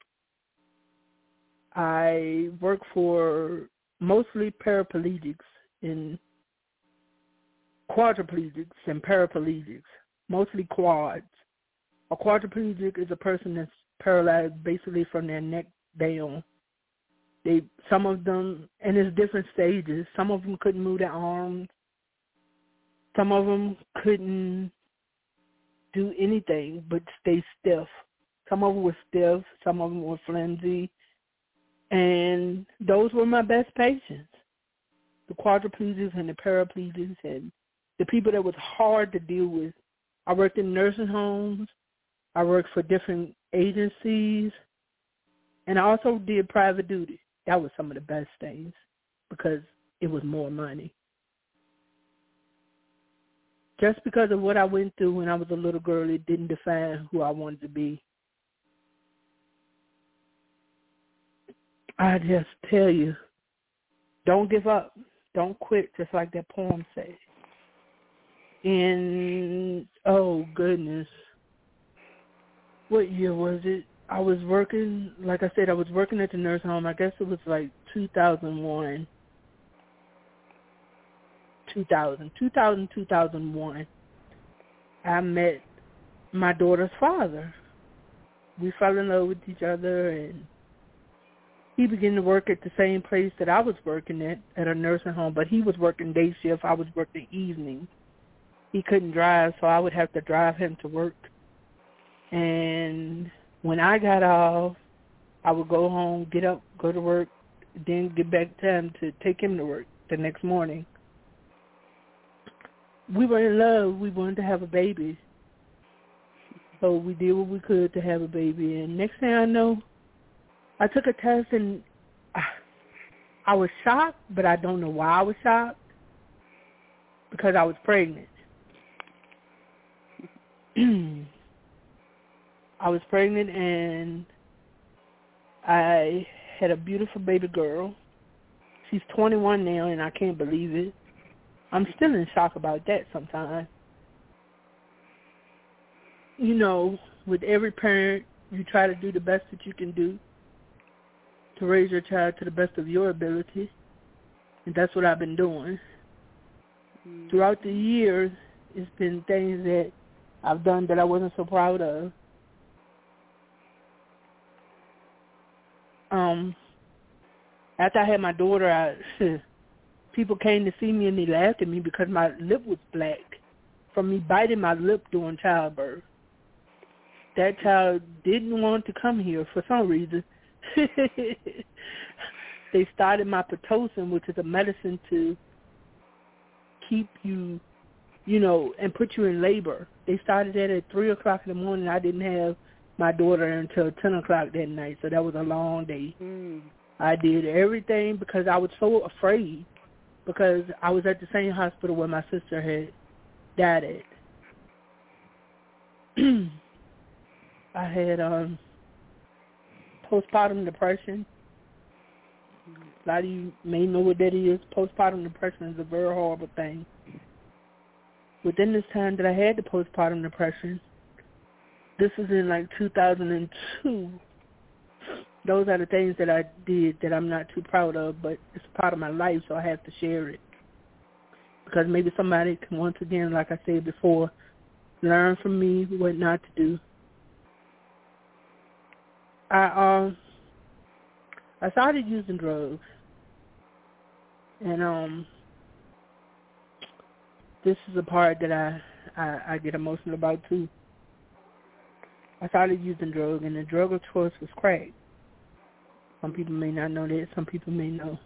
I work for mostly paraplegics and quadriplegics and paraplegics, mostly quads. A quadriplegic is a person that's paralyzed basically from their neck down. Some of them, and it's different stages, some of them couldn't move their arms. Some of them couldn't do anything but stay stiff. Some of them were stiff. Some of them were flimsy. And those were my best patients, the quadriplegics and the paraplegics and the people that was hard to deal with. I worked in nursing homes. I worked for different agencies. And I also did private duty. That was some of the best things because it was more money. Just because of what I went through when I was a little girl, it didn't define who I wanted to be. I just tell you, don't give up. Don't quit, just like that poem says. Oh, goodness. What year was it? I was working, like I said, I was working at the nursing home. I guess it was like 2001. 2001. I met my daughter's father. We fell in love with each other, and he began to work at the same place that I was working at a nursing home, but he was working day shift. I was working evening. He couldn't drive, so I would have to drive him to work. And when I got off, I would go home, get up, go to work, then get back to him to take him to work the next morning. We were in love. We wanted to have a baby. So we did what we could to have a baby. And next thing I know, I took a test, and I was shocked, but I don't know why I was shocked, because I was pregnant. I was pregnant, and I had a beautiful baby girl. She's 21 now, and I can't believe it. I'm still in shock about that sometimes. You know, with every parent, you try to do the best that you can do to raise your child to the best of your ability, and that's what I've been doing. Throughout the years, it's been things that I've done that I wasn't so proud of. After I had my daughter, people came to see me and they laughed at me because my lip was black from me biting my lip during childbirth. That child didn't want to come here for some reason. They started my Pitocin, which is a medicine to keep you, and put you in labor. They started that at 3 o'clock in the morning. I didn't have my daughter until 10 o'clock that night, so that was a long day. I did everything because I was so afraid, because I was at the same hospital where my sister had died at. I had postpartum depression. A lot of you may know what that is. Postpartum depression is a very horrible thing. Within this time that I had the postpartum depression, this was in like 2002. Those are the things that I did that I'm not too proud of, but it's part of my life, so I have to share it. Because maybe somebody can, once again, like I said before, learn from me what not to do. I started using drugs, and this is a part that I get emotional about too. I started using drugs, and the drug of choice was crack. Some people may not know that. Some people may know.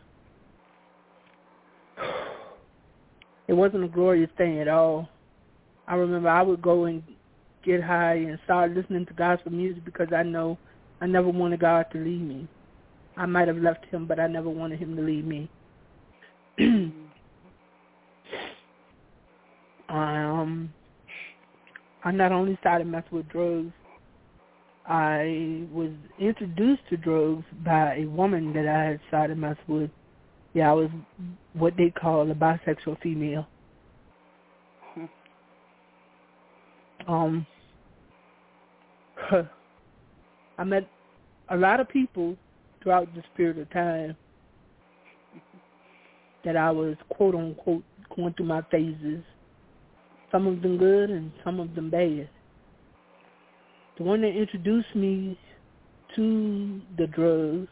It wasn't a glorious thing at all. I remember I would go and get high and start listening to gospel music because I know I never wanted God to leave me. I might have left him, but I never wanted him to leave me. I not only started messing with drugs, I was introduced to drugs by a woman that I had started messing with. Yeah, I was what they call a bisexual female. I met a lot of people throughout this period of time that I was, quote unquote, going through my phases. Some of them good and some of them bad. The one that introduced me to the drugs,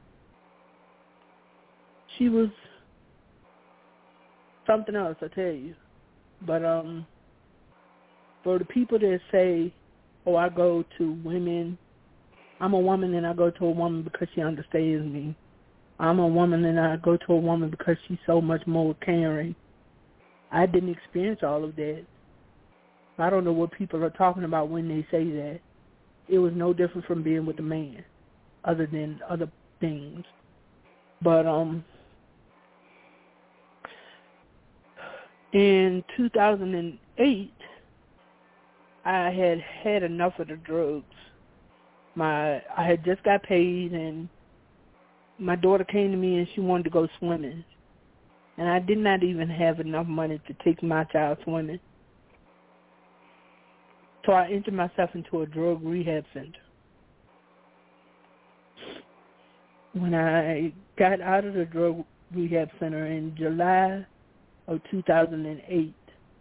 she was something else, I tell you. But for the people that say, oh, I go to women, I'm a woman and I go to a woman because she understands me. I'm a woman and I go to a woman because she's so much more caring. I didn't experience all of that. I don't know what people are talking about when they say that. It was no different from being with a man, other than other things. But in 2008, I had enough of the drugs. I had just got paid, and my daughter came to me and she wanted to go swimming. And I did not even have enough money to take my child swimming. So I entered myself into a drug rehab center. When I got out of the drug rehab center in July of 2008,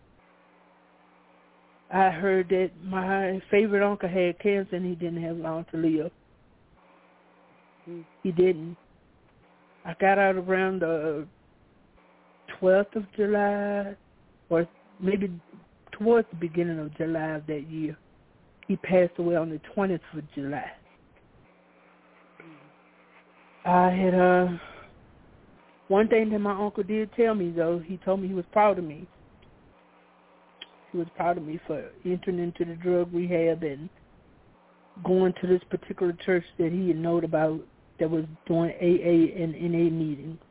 I heard that my favorite uncle had cancer and he didn't have long to live. He didn't. I got out around the 12th of July, or maybe towards the beginning of July of that year. He passed away on the 20th of July. I had one thing that my uncle did tell me, though. He told me he was proud of me. He was proud of me for entering into the drug rehab and going to this particular church that he had known about that was doing AA and NA meetings.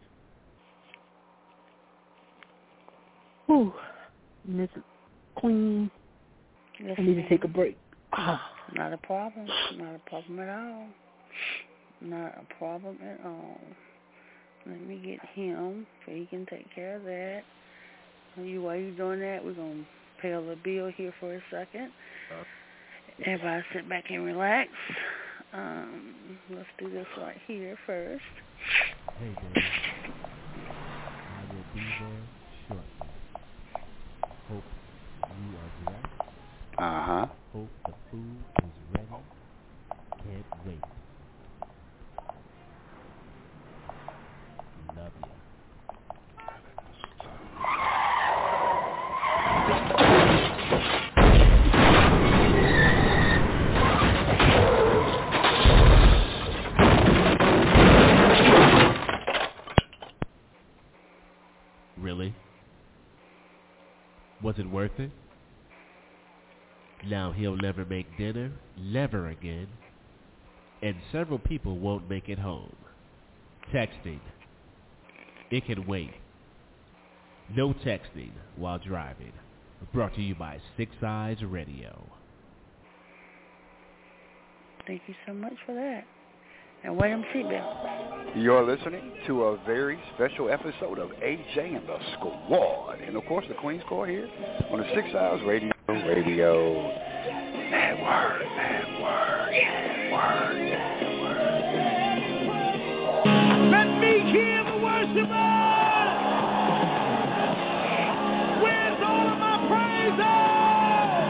Whew. Miss Queen, yes, I need to take a break. Not a problem. Not a problem at all. Not a problem at all. Let me get him so he can take care of that. While you're doing that, we're going to pay a little bill here for a second. Everybody sit back and relax. Let's do this right here first. Hey, baby. I will be there shortly. Hope you are dressed. Uh-huh. Hope the food is ready. Can't wait. Love you. Really? Was it worth it? Now he'll never make dinner, never again. And several people won't make it home. Texting. It can wait. No texting while driving. Brought to you by Six Eyes Radio. Thank you so much for that. And wear them seatbelts. You're listening to a very special episode of AJ and the Squad. And, of course, the Queen's Court here on the 6 Hours Radio Network. Let me hear the worshipers. Where's all of my praises?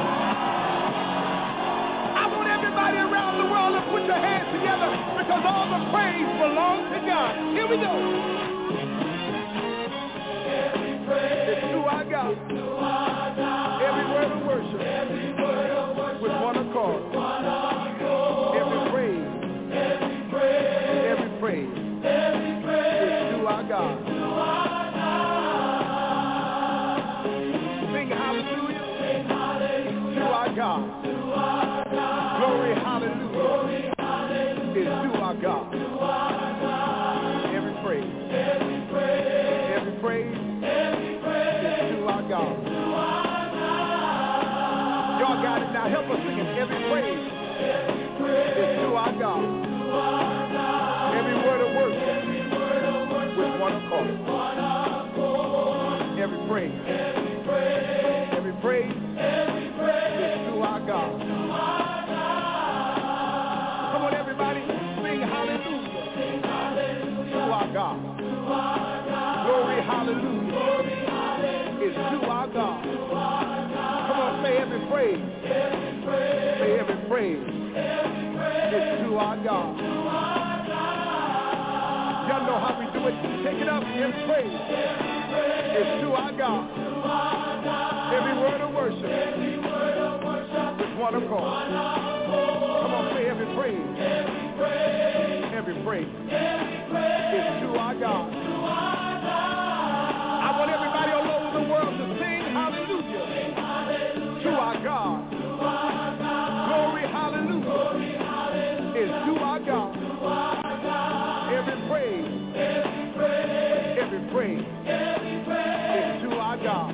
I want everybody around the world to put your hands together because all the praise belongs to God. Here we go. It's who I got. Every word of worship. With one accord. Every praise. Every praise. It's who I got. Sing hallelujah. It's who I got. Glory hallelujah. It's who I got. Every praise. Every praise. It's who I got. Y'all got it now. Help us sing it. Every praise. It's who I got. Every word of worship. With one accord. Every praise. Every praise. It's who I got. Come on, everybody. Sing hallelujah. It's who I got. Glory hallelujah. It's who I got. Come on, say every praise. Say every praise. It's who I got. Y'all know how we do it. Take it up and praise. It's who I got. Every word of worship. With one accord. Come on, say every praise. Every praise. It's who I got. I want everybody all over the world to sing hallelujah. To our God. Glory hallelujah. It's who I got. Every praise. Every praise. It's who I got.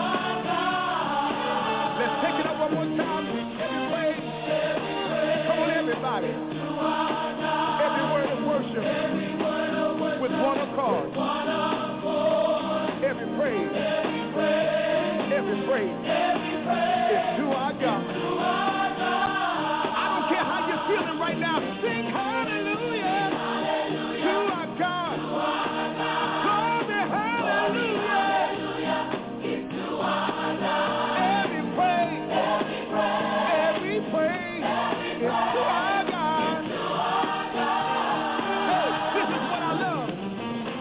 Let's take it up one more time. Every praise. Come on, everybody. Every word of worship. With one accord. Every praise. Every praise. It's who I got. I don't care how you're feeling right now. Sing hallelujah. Who I got. Glory hallelujah. Every praise. Every praise. It's who I got. Hey, this is what I love.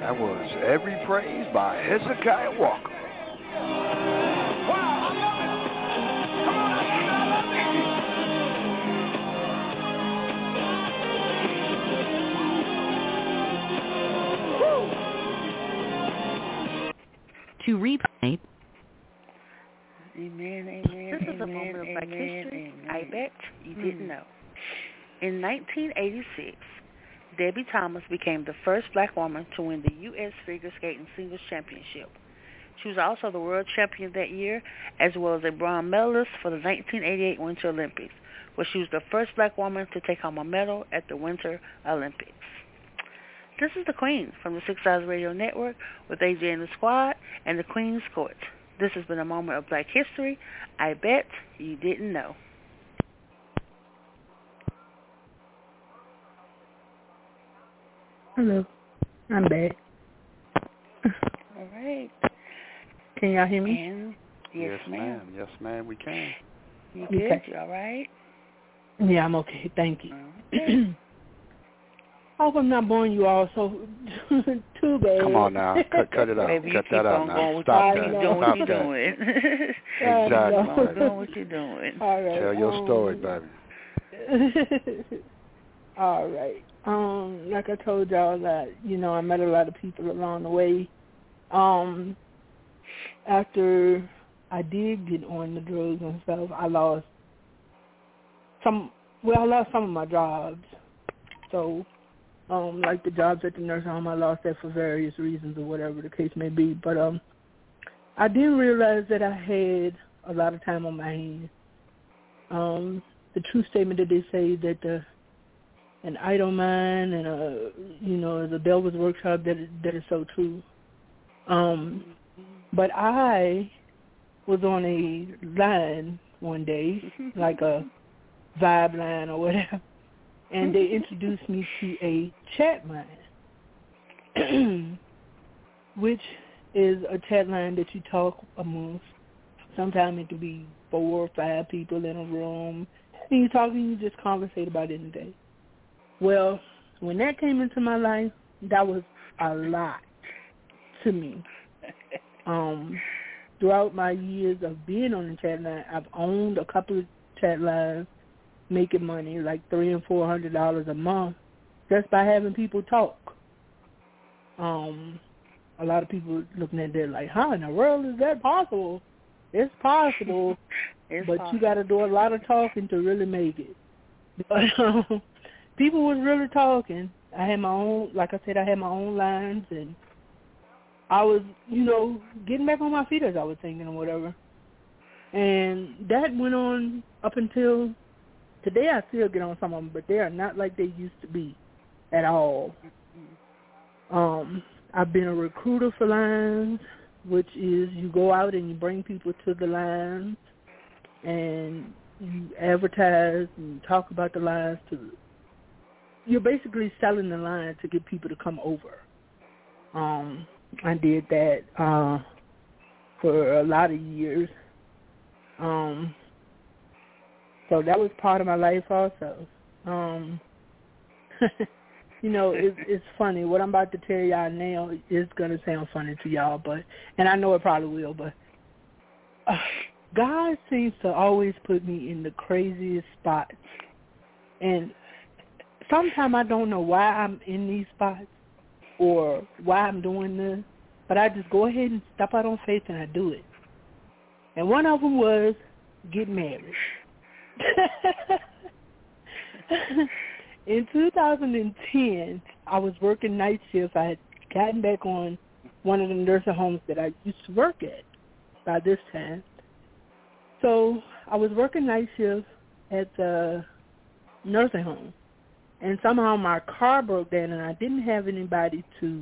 That was Every Praise by Hezekiah Walker. To replay. Amen, amen, this is a moment of Black history I bet you didn't know. In 1986, Debbie Thomas became the first black woman to win the U.S. Figure Skating Singles Championship. She was also the world champion that year, as well as a bronze medalist for the 1988 Winter Olympics, where she was the first black woman to take home a medal at the Winter Olympics. This is the Queen from the 6 Eyes Radio Network with AJ and the Squad and the Queen's Court. This has been a moment of Black history I bet you didn't know. Hello. I'm back. All right. Can y'all hear me? And yes, ma'am. Yes, ma'am, we can. You good? Okay. You all right? Yeah, I'm okay. Thank you. Okay. I hope I'm not boring you all so too bad. Come on now. Cut it out. Baby, cut that out now. Stop that. Doing what you're doing. Exactly. Doing what you're doing. All right. Tell your story, baby. All right. Like I told y'all that, I met a lot of people along the way. After I did get on the drugs and stuff, I lost some of my jobs. So, like the jobs at the nursing home, I lost that for various reasons or whatever the case may be. But I didn't realize that I had a lot of time on my hands. The true statement that they say that an idle mind and is a devil's workshop, that is so true. But I was on a line one day, like a vibe line or whatever, and they introduced me to a chat line, which is a chat line that you talk amongst. Sometimes it can be 4 or 5 people in a room, and you talk and you just conversate about anything. Well, when that came into my life, that was a lot to me. Throughout my years of being on the chat line, I've owned a couple of chat lines, making money like $300 and $400 a month just by having people talk. A lot of people looking at that like, how in the world is that possible? It's possible, but you got to do a lot of talking to really make it. But people was really talking. I had my own, like I said, I had my own lines, and I was, getting back on my feet, as I was thinking or whatever. And that went on up until today. I still get on some of them, but they are not like they used to be at all. I've been a recruiter for lines, which is you go out and you bring people to the lines, and you advertise and talk about the lines you're basically selling the line to get people to come over. I did that for a lot of years. So that was part of my life also. It's funny. What I'm about to tell y'all now is going to sound funny to y'all, and I know it probably will, but God seems to always put me in the craziest spots. And sometimes I don't know why I'm in these spots or why I'm doing this, but I just go ahead and step out on faith and I do it. And one of them was get married. In 2010, I was working night shifts. I had gotten back on one of the nursing homes that I used to work at by this time. So I was working night shifts at the nursing home. And somehow my car broke down, and I didn't have anybody to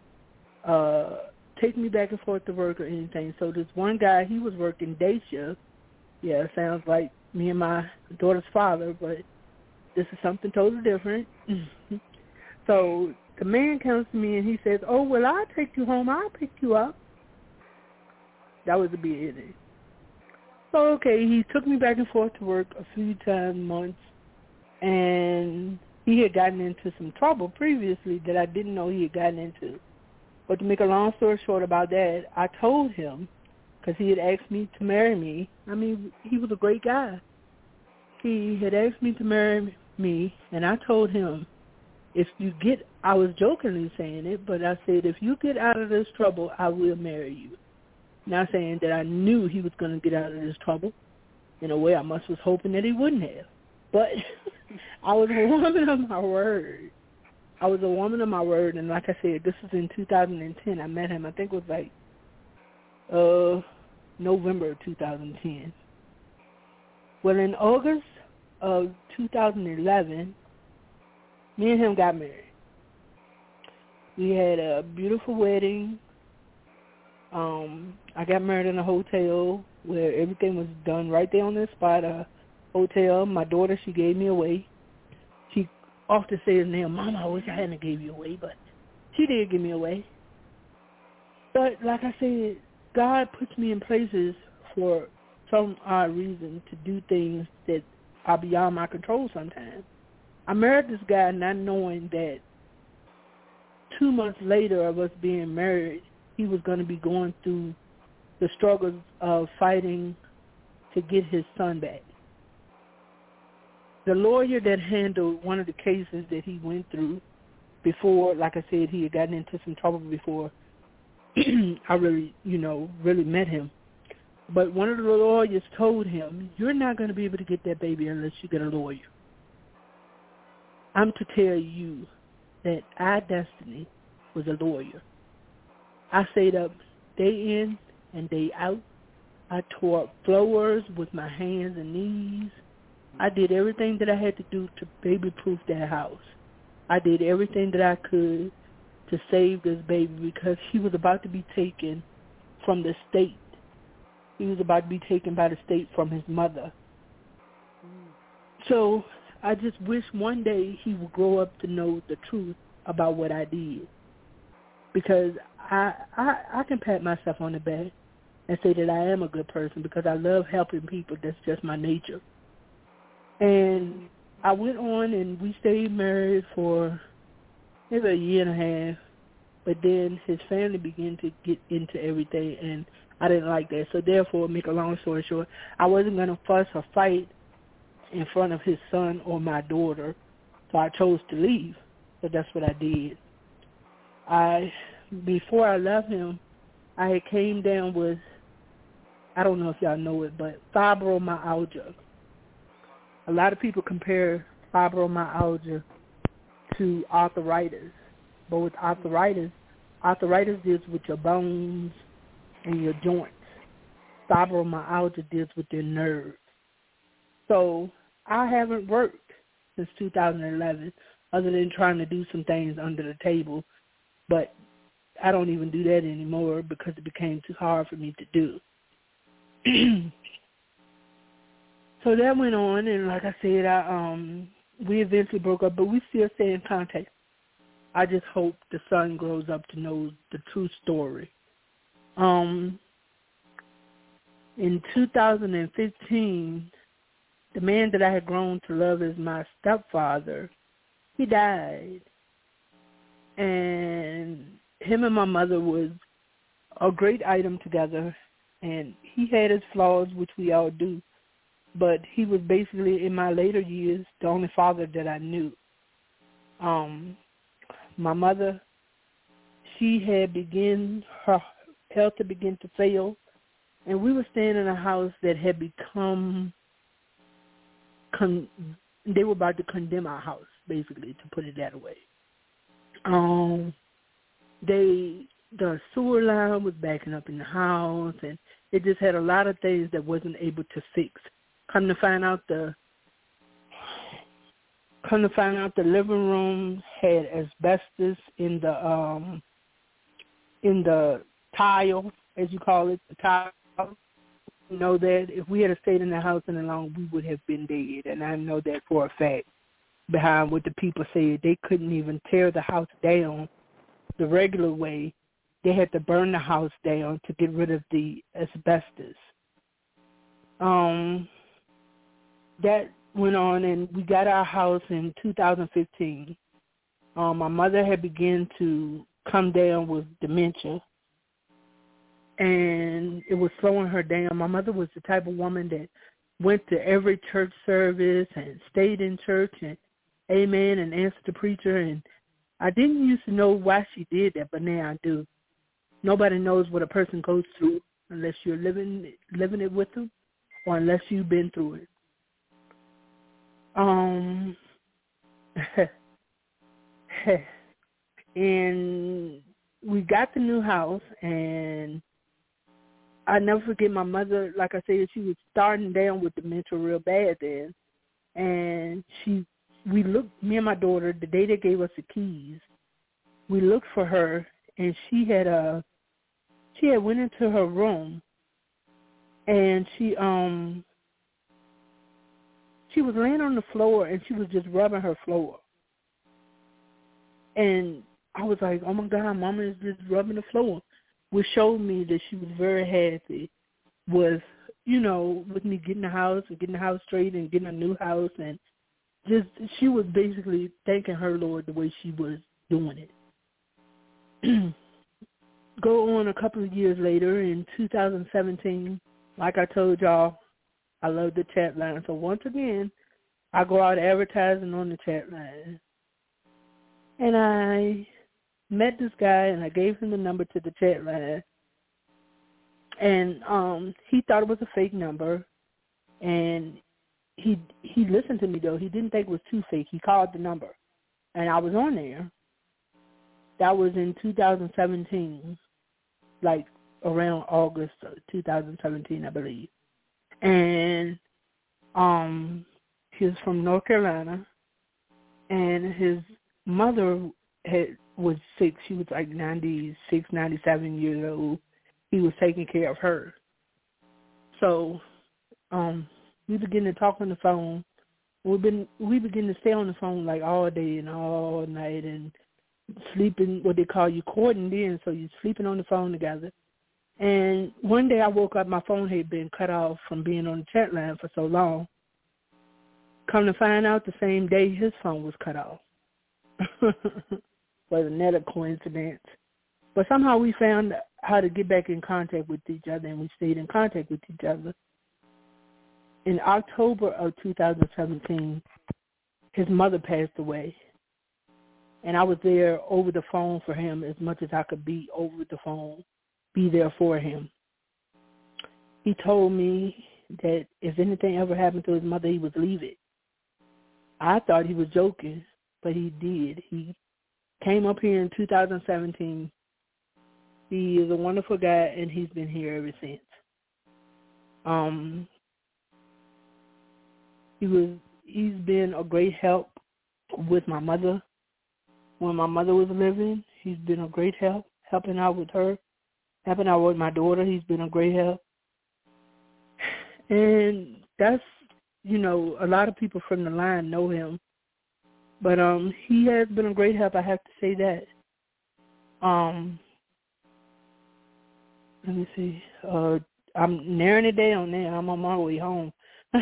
take me back and forth to work or anything. So this one guy, he was working day shift. Yeah, it sounds like me and my daughter's father, but this is something totally different. So the man comes to me, and he says, oh, well, I'll take you home. I'll pick you up. That was the beginning. So, okay, he took me back and forth to work a few times, months, and he had gotten into some trouble previously that I didn't know he had gotten into. But to make a long story short about that, I told him, because he had asked me to marry me. I mean, he was a great guy. He had asked me to marry me, and I told him, if you get, I was jokingly saying it, but I said, if you get out of this trouble, I will marry you. Not saying that I knew he was going to get out of this trouble. In a way, I must was hoping that he wouldn't have. But I was a woman of my word. I was a woman of my word, and like I said, this was in 2010. I met him, I think it was like November 2010. Well, in August of 2011, me and him got married. We had a beautiful wedding. I got married in a hotel where everything was done right there on the spot. A hotel. My daughter, she gave me away. She often says now, Mama, I wish I hadn't gave you away, but she did give me away. But like I said, God puts me in places for some odd reason to do things that are beyond my control sometimes. I married this guy not knowing that 2 months later of us being married, he was going to be going through the struggles of fighting to get his son back. The lawyer that handled one of the cases that he went through before, like I said, he had gotten into some trouble before I really met him. But one of the lawyers told him, you're not going to be able to get that baby unless you get a lawyer. I'm to tell you that our destiny was a lawyer. I stayed up day in and day out. I tore up floors with my hands and knees. I did everything that I had to do to baby-proof that house. I did everything that I could to save this baby because he was about to be taken from the state. He was about to be taken by the state from his mother. So I just wish one day he would grow up to know the truth about what I did. Because I can pat myself on the back and say that I am a good person because I love helping people. That's just my nature. And I went on and we stayed married for maybe a year and a half. But then his family began to get into everything, and I didn't like that. So therefore, make a long story short, I wasn't going to fuss or fight in front of his son or my daughter. So I chose to leave. So that's what I did. Before I left him, I had came down with, I don't know if y'all know it, but fibromyalgia. A lot of people compare fibromyalgia to arthritis. But with arthritis deals with your bones and your joints. Fibromyalgia deals with your nerves. So I haven't worked since 2011 other than trying to do some things under the table. But I don't even do that anymore because it became too hard for me to do. So that went on, and like I said, we eventually broke up, but we still stay in contact. I just hope the son grows up to know the true story. In 2015, the man that I had grown to love as my stepfather, he died. And him and my mother was a great item together. And he had his flaws, which we all do. But he was basically, in my later years, the only father that I knew. My mother, she had her health had begun to fail, and we were staying in a house that had become, they were about to condemn our house, basically, to put it that way. The sewer line was backing up in the house, and it just had a lot of things that wasn't able to fix. Come to find out, the living room had asbestos in the tile, as you call it, the tile. You know that if we had stayed in the house any longer, we would have been dead, and I know that for a fact. Behind what the people said, they couldn't even tear the house down the regular way. They had to burn the house down to get rid of the asbestos. That went on, and we got our house in 2015. My mother had begun to come down with dementia, and it was slowing her down. My mother was the type of woman that went to every church service and stayed in church and amen and answered the preacher, and I didn't used to know why she did that, but now I do. Nobody knows what a person goes through unless you're living it with them or unless you've been through it. And we got the new house, and I never forget my mother, like I said, she was starting down with dementia real bad then. And we looked, me and my daughter, the day they gave us the keys, we looked for her, and she had went into her room, and she was laying on the floor, and she was just rubbing her floor. And I was like, oh, my God, Mama is just rubbing the floor, which showed me that she was very happy with, with me getting the house straight and getting a new house. And just she was basically thanking her Lord the way she was doing it. Go on a couple of years later, in 2017, like I told y'all, I love the chat line. So once again, I go out advertising on the chat line. And I met this guy, and I gave him the number to the chat line. And he thought it was a fake number. And he listened to me, though. He didn't think it was too fake. He called the number. And I was on there. That was in 2017, like around August of 2017, I believe. And he was from North Carolina, and his mother was sick. She was like 96, 97 years old. He was taking care of her. So we began to talk on the phone. We began to stay on the phone like all day and all night, and sleeping, what they call you courting then, so you're sleeping on the phone together. And one day I woke up, my phone had been cut off from being on the chat line for so long. Come to find out, the same day his phone was cut off. Wasn't that a coincidence? But somehow we found how to get back in contact with each other, and we stayed in contact with each other. In October of 2017, his mother passed away. And I was there over the phone for him as much as I could be over the phone, be there for him. He told me that if anything ever happened to his mother, he would leave it. I thought he was joking, but he did. He came up here in 2017. He is a wonderful guy, and he's been here ever since. He's been a great help with my mother. When my mother was living, he's been a great help, helping out with her, helping out with my daughter. He's been a great help. And that's, a lot of people from the line know him. But he has been a great help, I have to say that. Let me see. I'm narrowing it down now. I'm on my way home.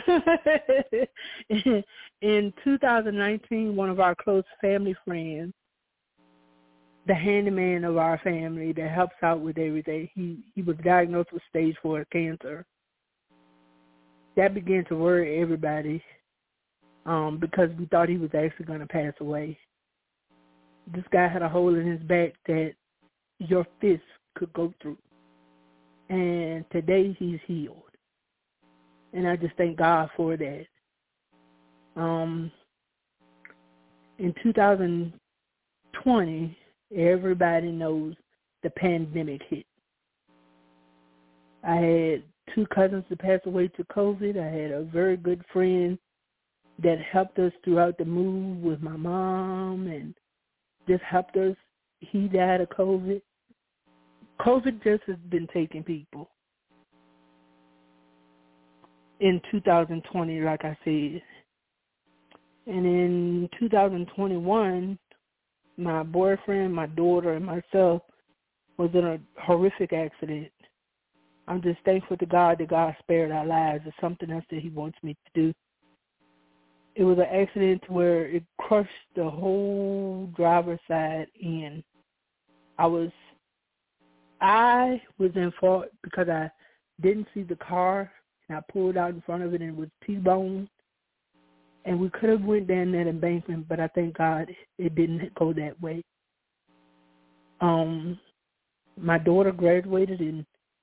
In 2019, one of our close family friends, the handyman of our family that helps out with everything, he was diagnosed with stage 4 cancer. That began to worry everybody because we thought he was actually going to pass away. This guy had a hole in his back that your fist could go through. And today he's healed. And I just thank God for that. In 2020, everybody knows the pandemic hit. I had 2 cousins that passed away to COVID. I had a very good friend that helped us throughout the move with my mom and just helped us. He died of COVID. COVID just has been taking people. In 2020, like I said. And in 2021, my boyfriend, my daughter, and myself was in a horrific accident. I'm just thankful to God that God spared our lives. It's something else that he wants me to do. It was an accident where it crushed the whole driver's side in. I was in fault because I didn't see the car, and I pulled out in front of it and it was T-boned. And we could have went down that embankment, but I thank God it didn't go that way. My daughter graduated in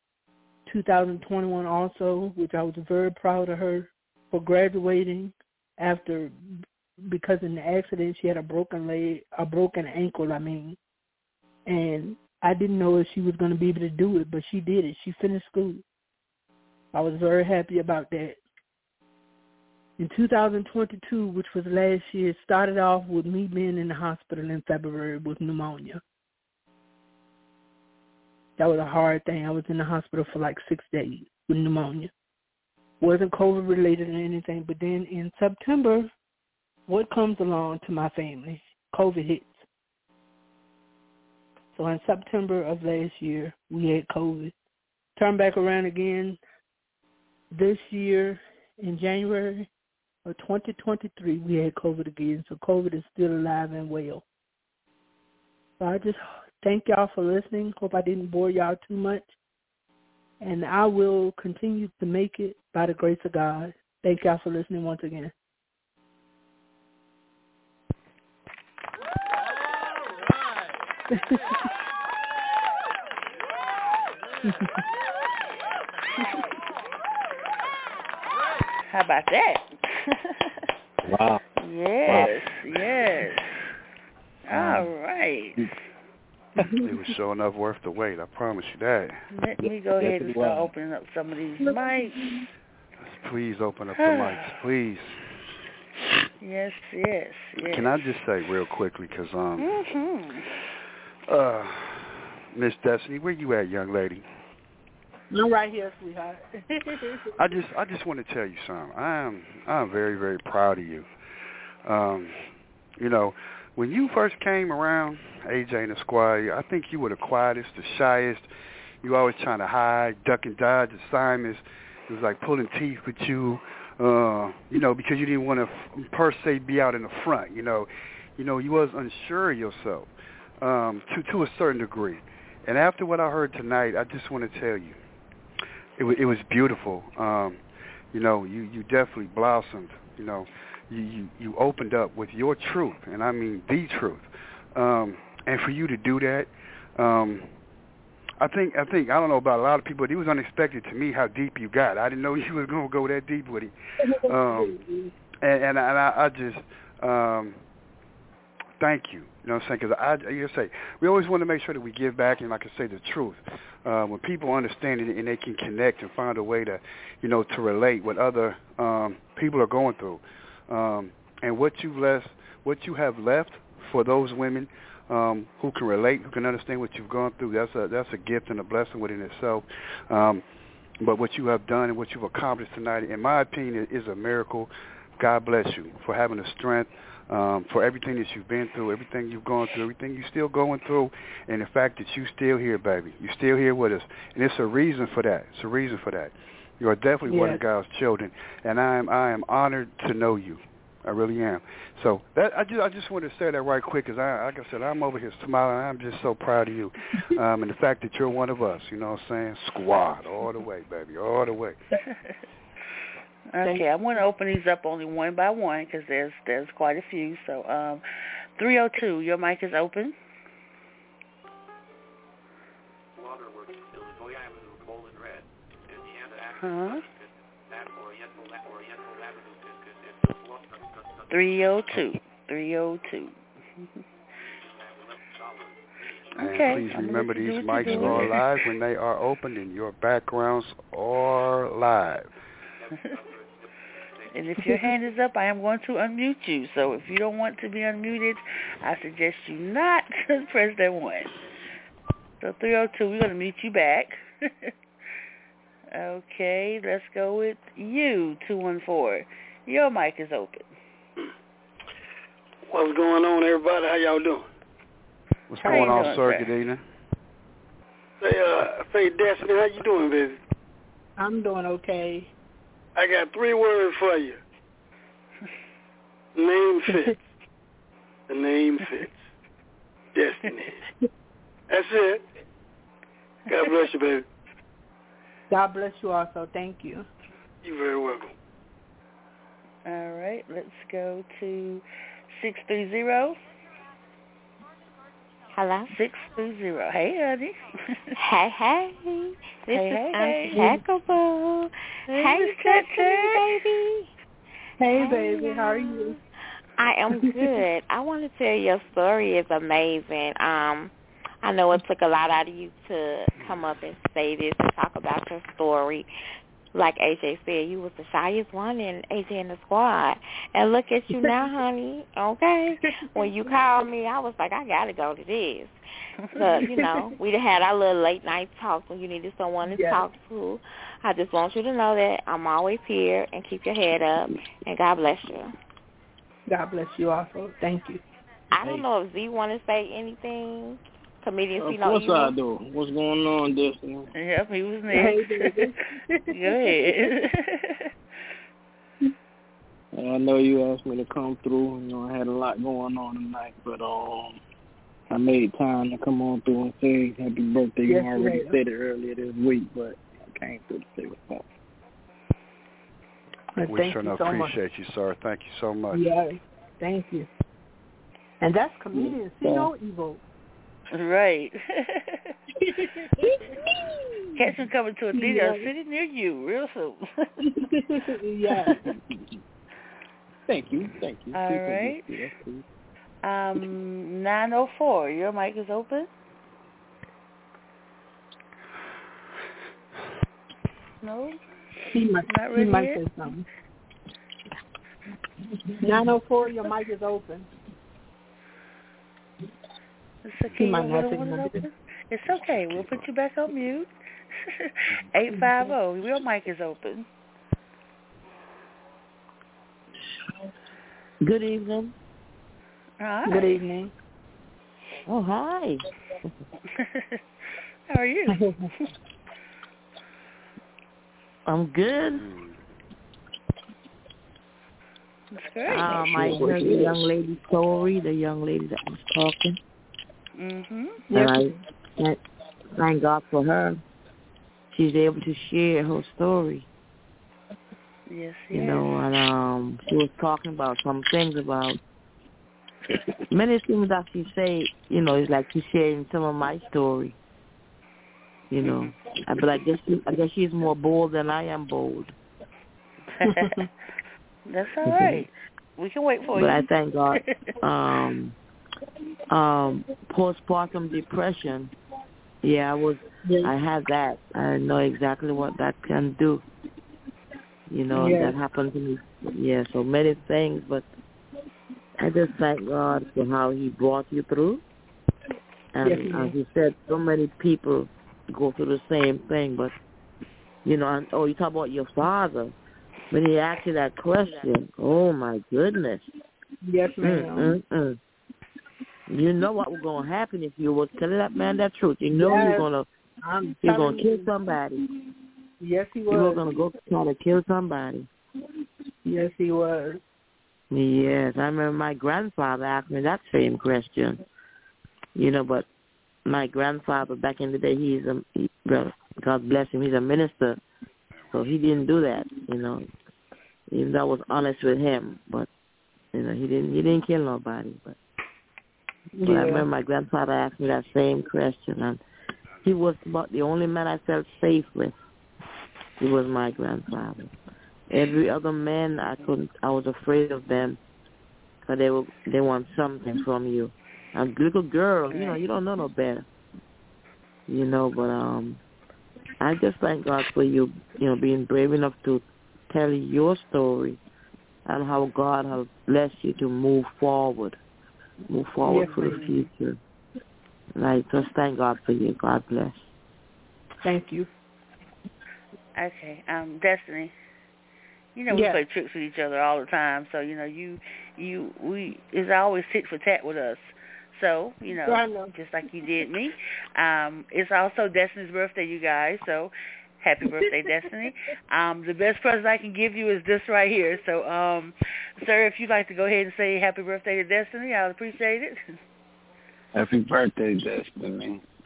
2021 also, which I was very proud of her for graduating because in the accident she had a broken ankle, and I didn't know if she was going to be able to do it, but she did it. She finished school. I was very happy about that. In 2022, which was last year, it started off with me being in the hospital in February with pneumonia. That was a hard thing. I was in the hospital for like 6 days with pneumonia. Wasn't COVID-related or anything, but then in September, what comes along to my family? COVID hits. So in September of last year, we had COVID. Turned back around again this year in January of 2023, we had COVID again. So COVID is still alive and well. So I just thank y'all for listening. Hope I didn't bore y'all too much. And I will continue to make it by the grace of God. Thank y'all for listening once again. How about that? Wow. Yes, yes. All right. It was sure enough worth the wait. I promise you that. Let me go ahead and start opening up some of these mics. Please open up the mics, please. Yes, yes, yes. Can I just say real quickly, because Miss Destiny, where you at, young lady? I'm right here, sweetheart. I just want to tell you something. I'm very, very proud of you. You know, when you first came around, AJ and the squad, I think you were the quietest, the shyest. You were always trying to hide, duck and dodge assignments. It was like pulling teeth with you, you know, because you didn't want to per se be out in the front. You know, you was unsure of yourself to a certain degree. And after what I heard tonight, I just want to tell you, it was beautiful. You know, you definitely blossomed. You know, you opened up with your truth, and I mean the truth. And for you to do that, I think I don't know about a lot of people, but it was unexpected to me how deep you got. I didn't know you was gonna go that deep with it. And I just thank you. You know what I'm saying? Because you say we always want to make sure that we give back, and like I say, the truth. When people understand it and they can connect and find a way to, you know, to relate what other people are going through, and what you have left for those women who can relate, who can understand what you've gone through. That's a gift and a blessing within itself. But what you have done and what you've accomplished tonight, in my opinion, is a miracle. God bless you for having the strength, for everything that you've been through, everything you've gone through, everything you're still going through, and the fact that you're still here, baby. You're still here with us. And it's a reason for that. It's a reason for that. You are definitely one of God's children, and I am honored to know you. I really am. So that I just wanted to say that right quick, because like I said, I'm over here smiling. I'm just so proud of you, and the fact that you're one of us. You know what I'm saying? Squad all the way, baby, all the way. Okay, I want to open these up only one by one because there's quite a few. So 302, your mic is open. Huh? 302. And okay. please remember these mics are live when they are open, and your backgrounds are live. And if your hand is up, I am going to unmute you. So if you don't want to be unmuted, I suggest you not press that one. So 302, we're going to mute you back. Okay, let's go with you, 214. Your mic is open. What's going on, everybody? How y'all doing? What's going on, Sir Gadina? Say, Destiny, how you doing, baby? I'm doing okay. I got 3 words for you. Name fits. The name fits. Destiny. That's it. God bless you, baby. God bless you also. Thank you. You're very welcome. All right, let's go to 630. Hello? 630. Hey, honey. Hey. This is Uncheckable. Hey, Stephanie, baby. Hey, baby. How are you? I am good. I want to tell you, your story is amazing. I know it took a lot out of you to come up and say this and talk about your story. Like AJ said, you was the shyest one in AJ and the squad. And look at you now, honey, okay? When you called me, I was like, I got to go to this. So, you know, we had our little late night talks when you needed someone to talk to. I just want you to know that I'm always here, and keep your head up, and God bless you. God bless you also. Thank you. I don't know if Z want to say anything. Comedian Of see no course evil. I do. What's going on, Destiny? Yep, he was next. Go ahead. I know you asked me to come through. You know, I had a lot going on tonight, but I made time to come on through and say happy birthday. You already said it earlier this week, but I came through to say what's up. We sure enough appreciate you, sir. Thank you so much. Yeah, thank you. And that's Comedian See No Evil. Right. Catch him coming to a theater city near you real soon. Yeah. Thank you. All right. 904, your mic is open. No? He might say something. 904, your mic is open. It's okay. It's okay. We'll put you back on mute. 850, your mic is open. Good evening. Hi. Good evening. Oh, hi. How are you? I'm good. That's great. I heard the young lady's story, the young lady that was talking. Mm-hmm. And I thank God for her. She's able to share her story. Yes, you know, and she was talking about some things about many things that she say, you know, it's like she's sharing some of my story. You know, but I guess she's more bold than I am bold. That's all right. We can wait for you. But I thank God. Postpartum depression. Yeah, I had that. I know exactly what that can do. You know, that happened to me. Yeah, so many things, but I just thank God for how He brought you through. And as He said, so many people go through the same thing, but, you know, and, you talk about your father. When he asked you that question, oh, my goodness. Yes, ma'am. You know what was going to happen if you were telling that man that truth. You know you're going to kill somebody. Yes, he was. You were going to go try to kill somebody. Yes, he was. Yes, I remember my grandfather asked me that same question. You know, but my grandfather back in the day, God bless him, he's a minister, so he didn't do that. You know, even though I was honest with him, but you know, he didn't kill nobody. But I remember my grandfather asked me that same question, and he was about the only man I felt safe with. He was my grandfather. Every other man, I was afraid of them, because they want something from you. A little girl, you know, you don't know no better. You know, but I just thank God for you, you know, being brave enough to tell your story and how God has blessed you to move forward for the future. I just thank God for you. God bless. Thank you. Okay, Destiny. You know, we play tricks with each other all the time, so you know, it's always tit for tat with us. So, you know, just like you did me. It's also Destiny's birthday, you guys, so happy birthday, Destiny. The best present I can give you is this right here. So, sir, if you'd like to go ahead and say happy birthday to Destiny, I would appreciate it. Happy birthday, Destiny.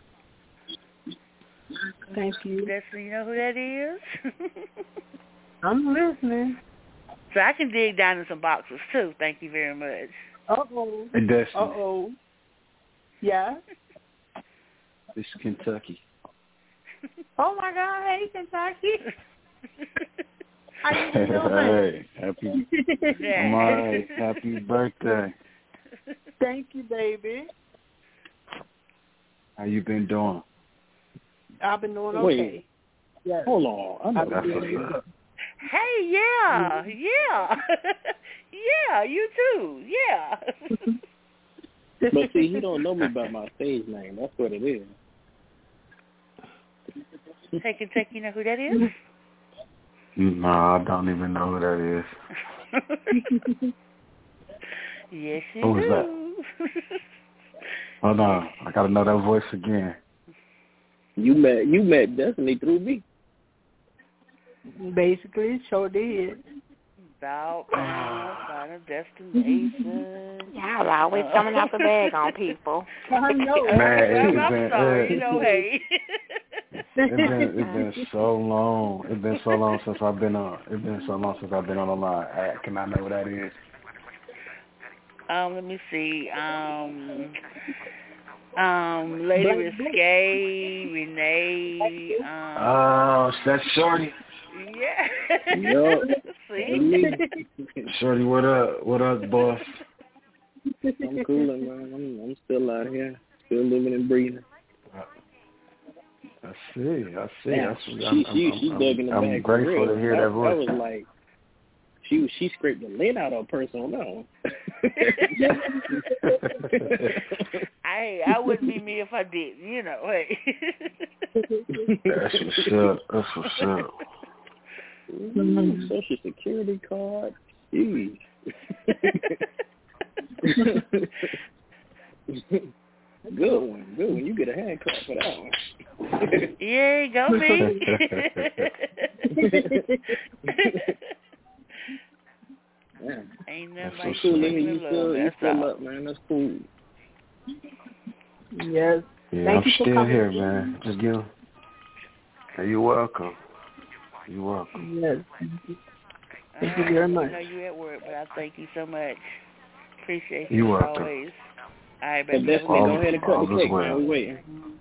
Thank you. Destiny, you know who that is? I'm listening. So I can dig down in some boxes, too. Thank you very much. Uh-oh. And Destiny. Uh-oh. Yeah? It's Kentucky. Oh, my God. Hey, Kentucky. How you doing? Hey, happy. I'm all right. Happy birthday. Thank you, baby. How you been doing? I've been doing okay. Wait. Yes. Hold on. I know that's what's up. Hey, yeah. Yeah, you too. Yeah. But see, he don't know me by my stage name. That's what it is. Hey, Kentucky, you know who that is? No, I don't even know who that is. Yes, you Who is do. that? Hold on. I got to know that voice again. You met Destiny through me. Basically, sure did. About final destination. Y'all always coming out the bag on people. I know. Man, I'm sorry. You know, hey. It's been so long. It's been so long since I've been on. It's been so long since I've been on the line. Can I know what that is? Let me see. Lady Risque, Renee. That's Shorty. Yeah. Yup. See? Shorty, what up? What up, boss? I'm cooling, man. I'm still out here, still living and breathing. I see. Yeah, she dug in the I'm bag. grateful to hear that voice. I was like, she scraped the lid out of her person on that one. I wouldn't be me if I didn't, you know. Hey. That's what's up. Social Security card. Jeez. Good one. You get a hand clap for that one. Yeah, go me. Yeah. Ain't nothing That's like cool. you still up, man. That's cool. Yes. Yeah, I'm still here, man. Just give. Hey, you're welcome. You're welcome. Yes. Thank you very much. I know you're at work, but I thank you so much. Appreciate you You're as welcome. always. All right, But baby. Destiny, go ahead and cut the cake, man. We waiting.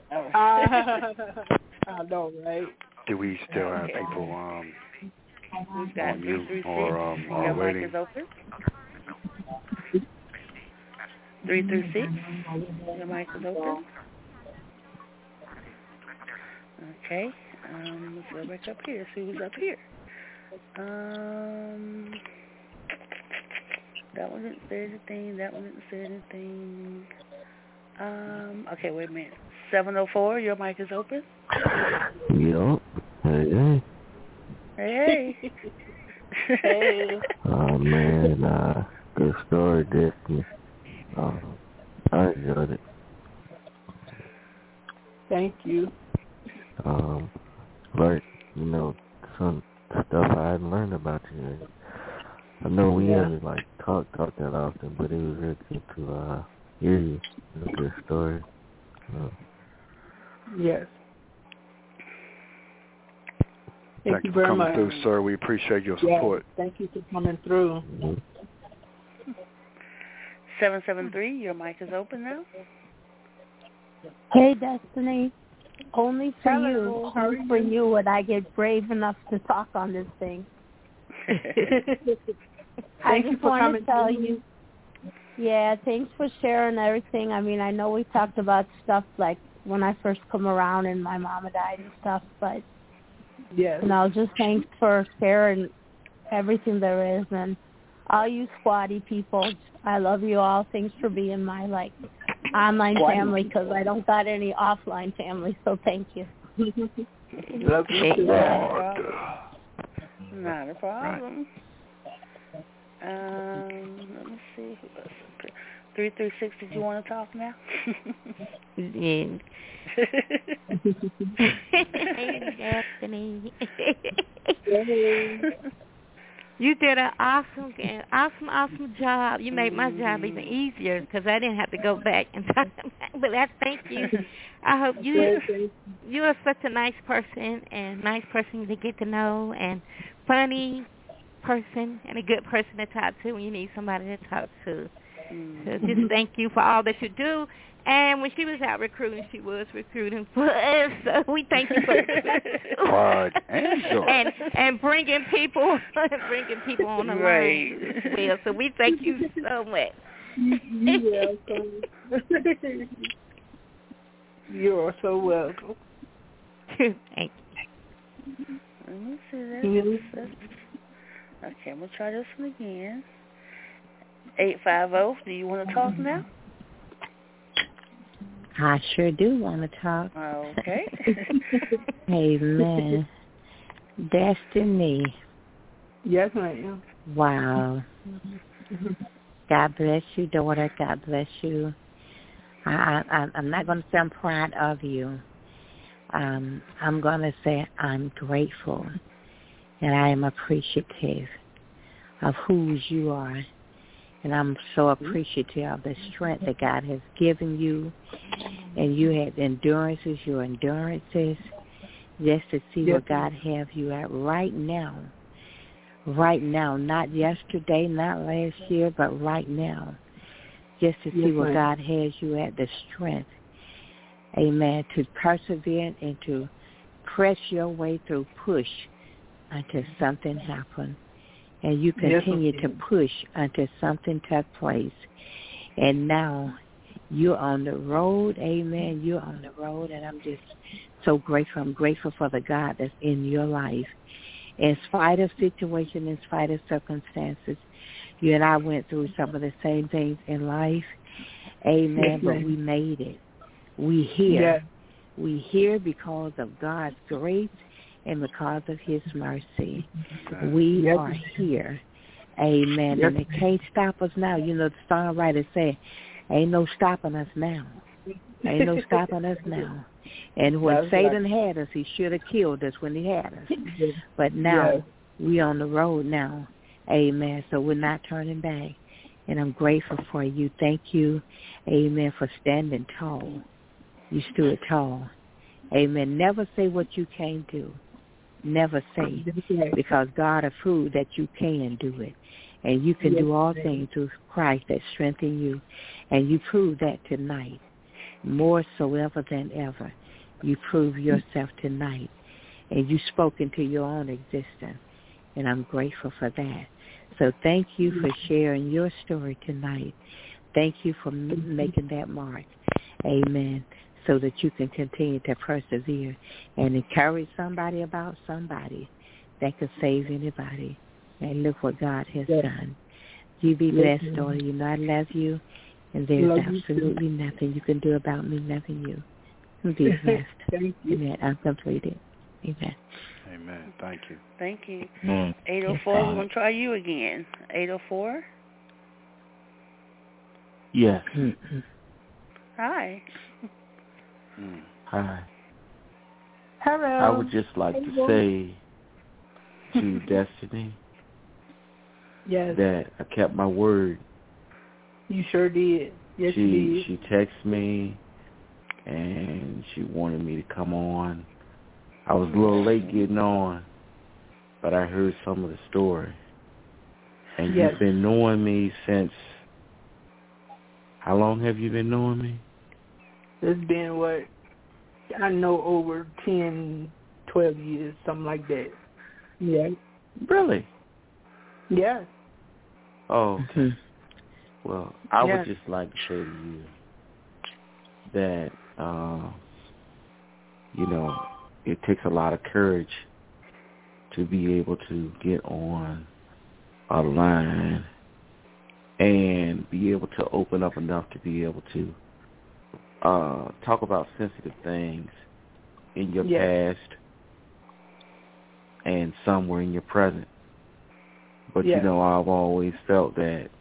I know, right? Do we still have people We've got on mute 336. or Your mic waiting? is open. 336. Your mic is open. Okay. Let's go back up here. See who's up here. That one didn't say anything. That one didn't say anything. Okay, wait a minute. 704, your mic is open. Yup. Hey. Hey. Hey. Oh, man. Good story, Destiny. I enjoyed it. Thank you. Like, some stuff I hadn't learned about you. I know we haven't, talk that often, but it was really good to hear you. It's a good story. Yes. Thank you for very coming much. through, sir. We appreciate your support. Yes, thank you for coming through. 773, your mic is open now. Hey, Destiny. Only for Hello. you would I get brave enough to talk on this thing. I just want to tell you. Yeah, thanks for sharing everything. I mean, I know we talked about stuff like when I first come around and my mama died and stuff, but just thanks for sharing everything there is. And all you squatty people, I love you all. Thanks for being my, online family because I don't got any offline family, so thank you. Love you too. Not a problem. Let me see who else. 336, did you want to talk now? Yeah. Hey, Destiny. You did an awesome job. You made my job even easier because I didn't have to go back and talk back. But I thank you. I hope you are such a nice person to get to know, and funny person and a good person to talk to when you need somebody to talk to. So just thank you for all that you do. And when she was out recruiting, she was recruiting for us. So we thank you for and bringing people on the line as well. So we thank you so much. You're welcome. You're so welcome. Thank you. Let me see that. Okay, I'm going to try this one again. 850, do you want to talk now? I sure do want to talk. Okay. Amen. Destiny. Yes, ma'am. Wow. God bless you, daughter. God bless you. I'm not going to say I'm proud of you. I'm going to say I'm grateful, and I am appreciative of whose you are. And I'm so appreciative of the strength that God has given you. And you have your endurances, just to see where God has you at right now. Right now, not yesterday, not last year, but right now. Just to see where God has you at, the strength, amen, to persevere and to press your way through, push until something happens. And you continue to push until something took place. And now you're on the road, amen. You're on the road, and I'm just so grateful. I'm grateful for the God that's in your life. In spite of situation, in spite of circumstances, you and I went through some of the same things in life, amen, but we made it. We here. Yes. We here because of God's grace and because of his mercy. We are here. Amen. And it can't stop us now. You know, the songwriter said, ain't no stopping us now. Ain't no stopping us now. And when Satan had us, he should have killed us when he had us. But now, we on the road now. Amen. So we're not turning back. And I'm grateful for you. Thank you, amen, for standing tall. You stood tall. Amen. Never say what you can't do. Never say, because God approved that you can do it. And you can do all things through Christ that strengthens you. And you prove that tonight, more so ever than ever. You prove yourself tonight. And you spoke into your own existence. And I'm grateful for that. So thank you for sharing your story tonight. Thank you for making that mark. Amen. So that you can continue to persevere and encourage somebody about somebody that could save anybody. And look what God has done. You be blessed, daughter. You know I love you, and there's absolutely nothing you can do about me loving you. Be blessed. Thank you. Amen. I'm completed. Amen. Amen. Thank you. Thank you. 804, we're going to try you again. 804? Yes. Hi. Hi. Hello. I would just like to say to Destiny that I kept my word. You sure did. Yes, you did. She texted me, and she wanted me to come on. I was a little late getting on, but I heard some of the story. And you've been knowing me since, how long have you been knowing me? It's been, I know over 10, 12 years, something like that. Yeah. Really? Yeah. Oh, okay. Well, I would just like to say to you that, it takes a lot of courage to be able to get on a line and be able to open up enough to be able to talk about sensitive things in your past and somewhere in your present. But, I've always felt that,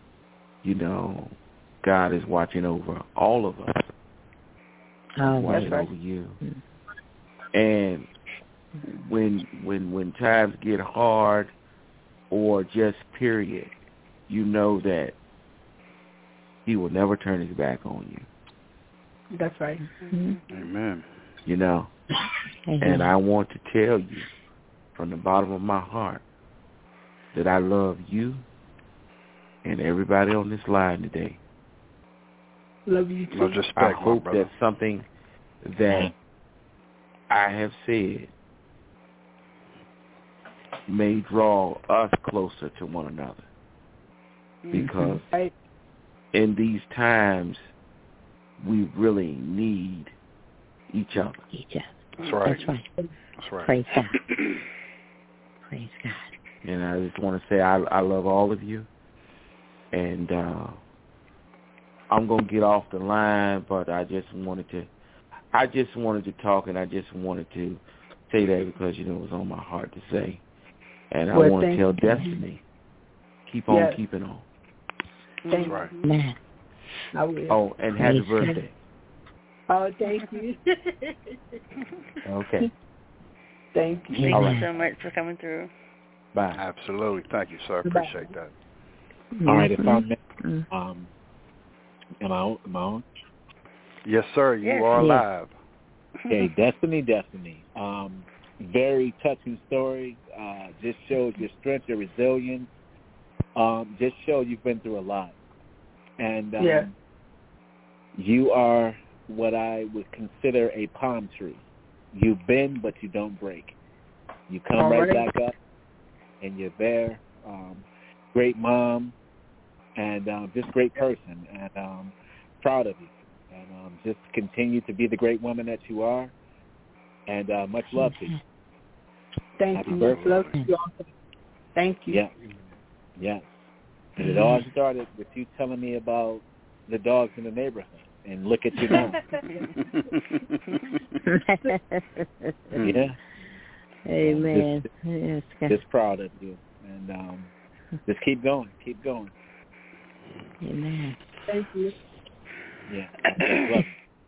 God is watching over all of us. Watching over you. And when times get hard or just period, you know that he will never turn his back on you. That's right. Mm-hmm. Amen. You know, and I want to tell you from the bottom of my heart that I love you and everybody on this line today. Love you too. Much respect, I hope brother. that something that I have said may draw us closer to one another. Because in these times, we really need each other. That's right. That's right. That's right. Praise God. Praise God. And I just want to say I love all of you. And I'm going to get off the line, but I just wanted to talk, and I just wanted to say that because, you know, it was on my heart to say. And I want to tell Destiny, keep on keeping on. That's right. I will. Oh, and happy birthday. Oh, thank you. Okay. Thank you. Thank you so much for coming through. Bye. Absolutely. Thank you, sir. Appreciate that. All right, if I'm am I on? Yes, sir. You are live. Okay, Destiny. Very touching story. Just shows your strength, your resilience. Just shows you've been through a lot. And you are what I would consider a palm tree. You bend, but you don't break. You come right back up, and you're there. Great mom, and just great person, and proud of you. And just continue to be the great woman that you are, and much love to you. Thank you. Much love to you also. Thank you. Yeah. Yes. And it all started with you telling me about the dogs in the neighborhood. And look at you now. Yeah. Amen. Just proud of you. And just keep going. Keep going. Amen. Thank you. Yeah. Love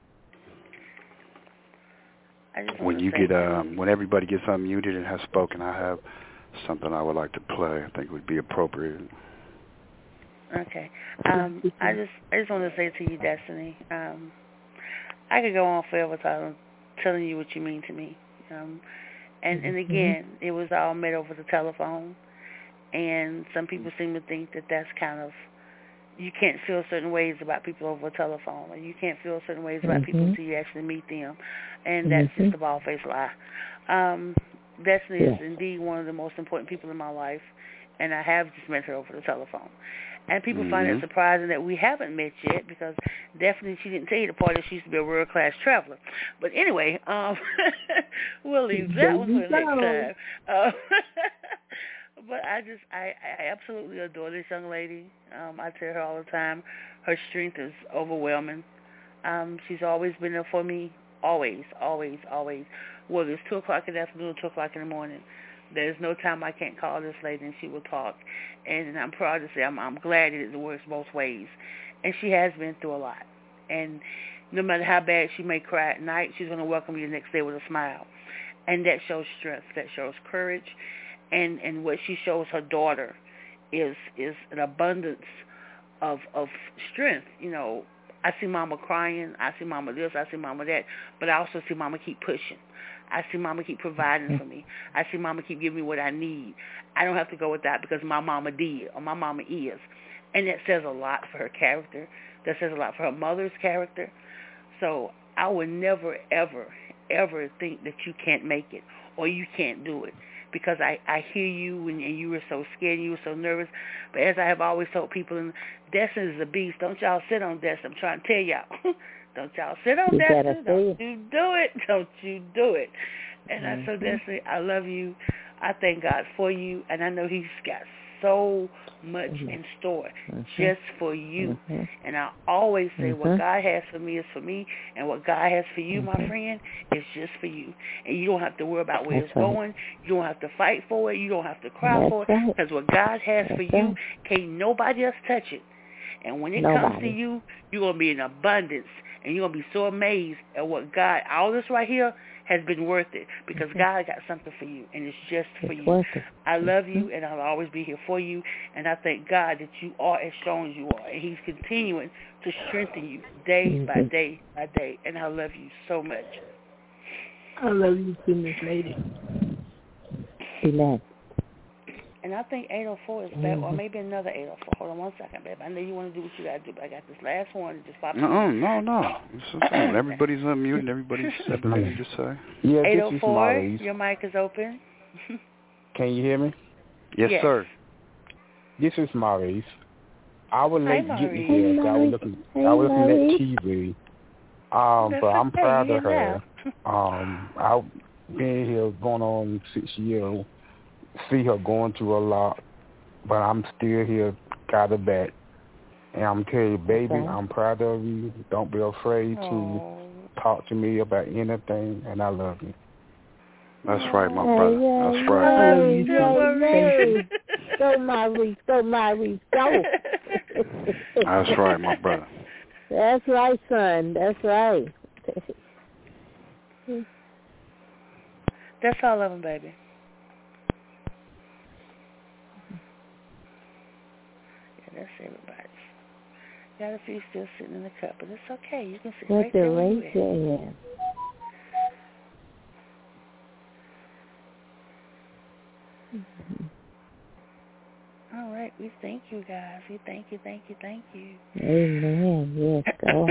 you. When you get when everybody gets unmuted and has spoken, I have something I would like to play. I think would be appropriate. Okay. I just want to say to you, Destiny, I could go on forever telling you what you mean to me. And again, it was all made over the telephone. And some people seem to think that that's kind of, you can't feel certain ways about people over the telephone, or you can't feel certain ways about people until you actually meet them. And that's just a bald-faced lie. Destiny is indeed one of the most important people in my life, and I have just met her over the telephone. And people find it surprising that we haven't met yet, because definitely she didn't tell you the part that she used to be a world-class traveler. But anyway, we'll leave that one for next time. But I absolutely adore this young lady. I tell her all the time, her strength is overwhelming. She's always been there for me, always, always, always. Whether it's 2 o'clock in the afternoon or 2 o'clock in the morning, there's no time I can't call this lady and she will talk. And I'm proud to say I'm glad it works both ways. And she has been through a lot. And no matter how bad she may cry at night, she's going to welcome you the next day with a smile. And that shows strength. That shows courage. And what she shows her daughter is an abundance of strength. You know, I see Mama crying. I see Mama this. I see Mama that. But I also see Mama keep pushing. I see Mama keep providing for me. I see Mama keep giving me what I need. I don't have to go with that because my Mama did or my Mama is. And that says a lot for her character. That says a lot for her mother's character. So I would never, ever, ever think that you can't make it or you can't do it. Because I hear you and you were so scared and you were so nervous. But as I have always told people, Destiny is a beast. Don't y'all sit on Destiny. I'm trying to tell y'all. Don't y'all sit on Destiny. Don't you do it. Don't you do it. And I told Destiny, I love you. I thank God for you. And I know he's got so much in store just for you. And I always say what God has for me is for me, and what God has for you, my friend, is just for you. And you don't have to worry about where it's going. You don't have to fight for it. You don't have to cry for it, because what God has for you, can't nobody else touch it. And when it comes to you, you're going to be in abundance, and you're going to be so amazed at what God, all this right here, has been worth it because God got something for you, and it's just for you. I love you, and I'll always be here for you, and I thank God that you are as strong as you are, and He's continuing to strengthen you day by day by day, and I love you so much. I love you too, Miss Lady. Amen. And I think 804 is back, or maybe another 804. Hold on one second, babe. I know you want to do what you got to do, but I got this last one that just popped in. No. Everybody's unmuted. Everybody's said what they need to say. Yeah, 804, your mic is open. Can you hear me? Yes, sir. This is Maurice. I was late getting here because I was looking at TV. But I'm proud of her. I've been here going on 6 years. See her going through a lot, but I'm still here, got her back. And I'm telling you, baby, I'm proud of you. Don't be afraid to talk to me about anything, and I love you. That's right, my brother. That's right. I love you too. Go, Maurice. Go, Maurice. Go. That's right, my brother. That's right, son. That's right. That's all of them, baby. That's everybody. Got a few still sitting in the cup, but it's okay. You can sit right there where you at. All right. We thank you, guys. We thank you. Amen. Yes, God.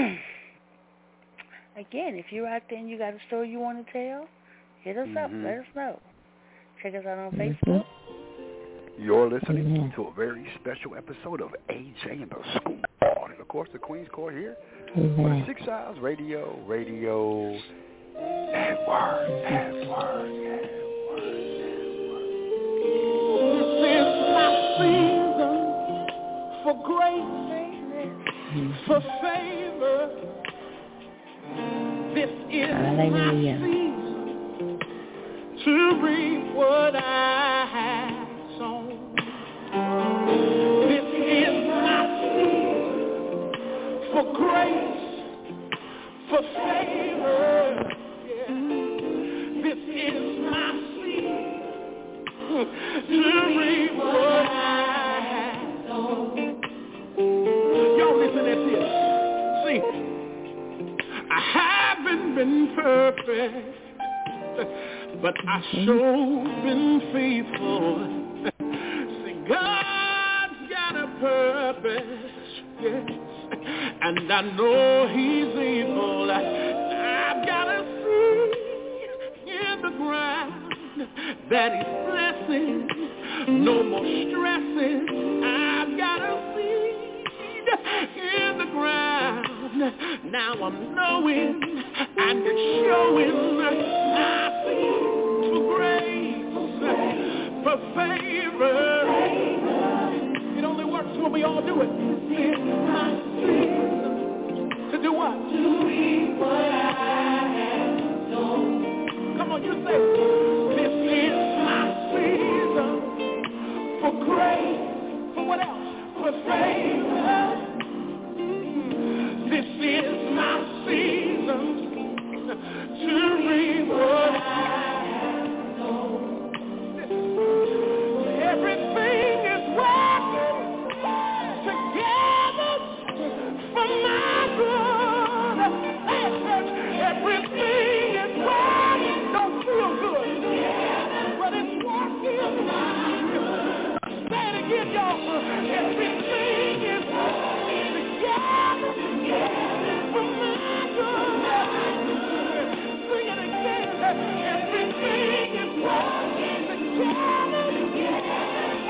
Again, if you're out there and you got a story you want to tell, hit us up. Let us know. Check us out on Facebook. You're listening to a very special episode of AJ and the School Board. And, of course, the Queen's Court here for 6 Hours Radio Network. This is my season for grace, for favor. This is my season to reap what I have. This is my season for grace, for favor. Yeah. This is my season to reap what I have sown. Y'all listen at this. See, I haven't been perfect, but I sure been faithful. God's got a purpose, yes, and I know He's able. I've got a seed in the ground that He's blessing, no more stressing. I've got a seed in the ground, now I'm knowing and it's showing. I see for grace, for favor. It only works when we all do it. It's my season to do what? To reap what I have sown. Come on, you say, this is my season for grace. For what else? For favor. This is my season to reap what I have sown. Everything is working together for my good. Hey, church, everything is working. Don't feel good, but it's working for my good. Say it again, y'all. Everything is working together for my good. Sing it again. Everything is working together. I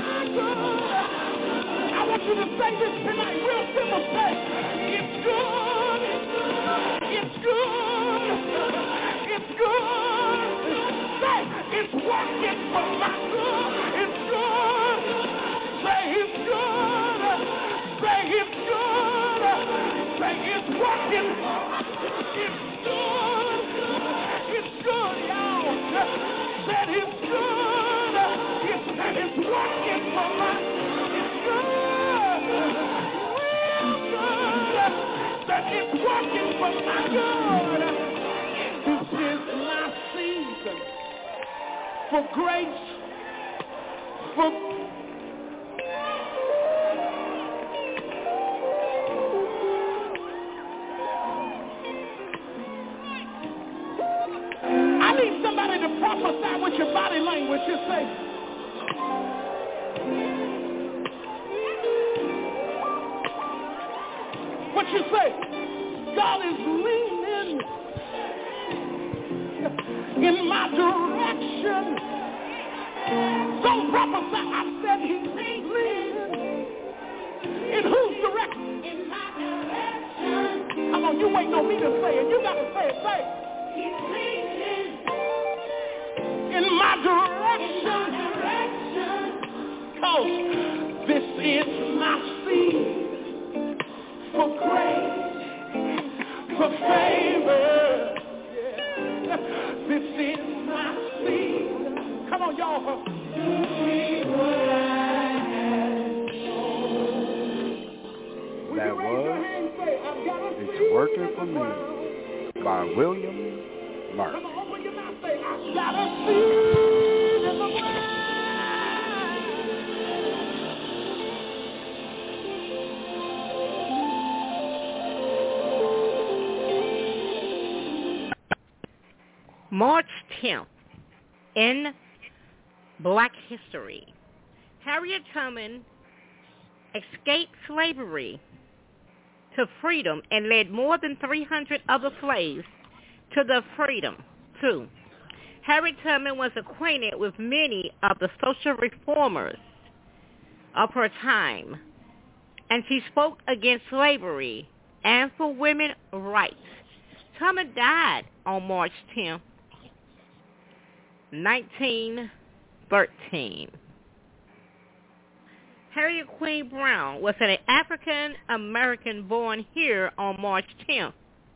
want you to say this tonight, real simple, say, it's good, it's good, it's good, say, it's working for my good, it's good, say it's good, say it's good, say it's working, it's good, y'all, say it's good, it's working for my, it's good, real good, that it's working for my good. This is for grace, for I need somebody to prophesy with your body language. Just say, what you say? God is leaning in my direction. Don't prophesy. I said he's leaning. In whose direction? In my direction. Come on, you waiting on me to say it. You got to say it. Say it. He's leaning in my direction. Cause this is my seed for grace, for favor. Yeah. This is my seed. Come on, y'all. That was It's Working for Me by William Murphy. Got a seed in the ground. March 10th, in Black history, Harriet Tubman escaped slavery to freedom and led more than 300 other slaves to the freedom, too. Harriet Tubman was acquainted with many of the social reformers of her time, and she spoke against slavery and for women's rights. Tubman died on March 10th, 1913. Harriet Queen Brown was an African-American born here on March 10th,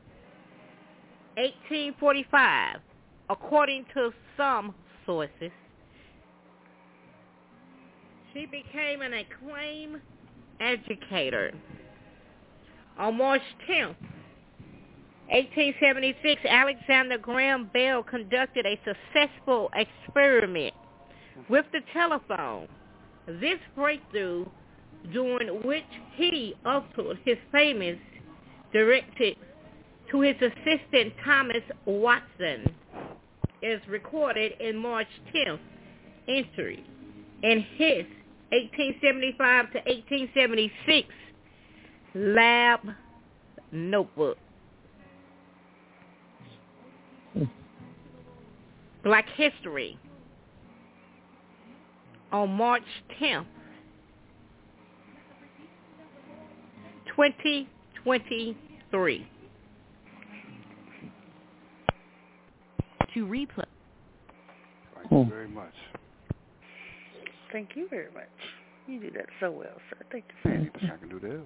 1845. According to some sources, she became an acclaimed educator. On March 10th, 1876, Alexander Graham Bell conducted a successful experiment with the telephone. This breakthrough, during which he uttered his famous directed to his assistant Thomas Watson, is recorded in March 10th entry in his 1875 to 1876 lab notebook. Black history on March 10th, 2023. To replay. Thank you very much. Thank you very much. You do that so well, sir. Thank you very much. I can do that.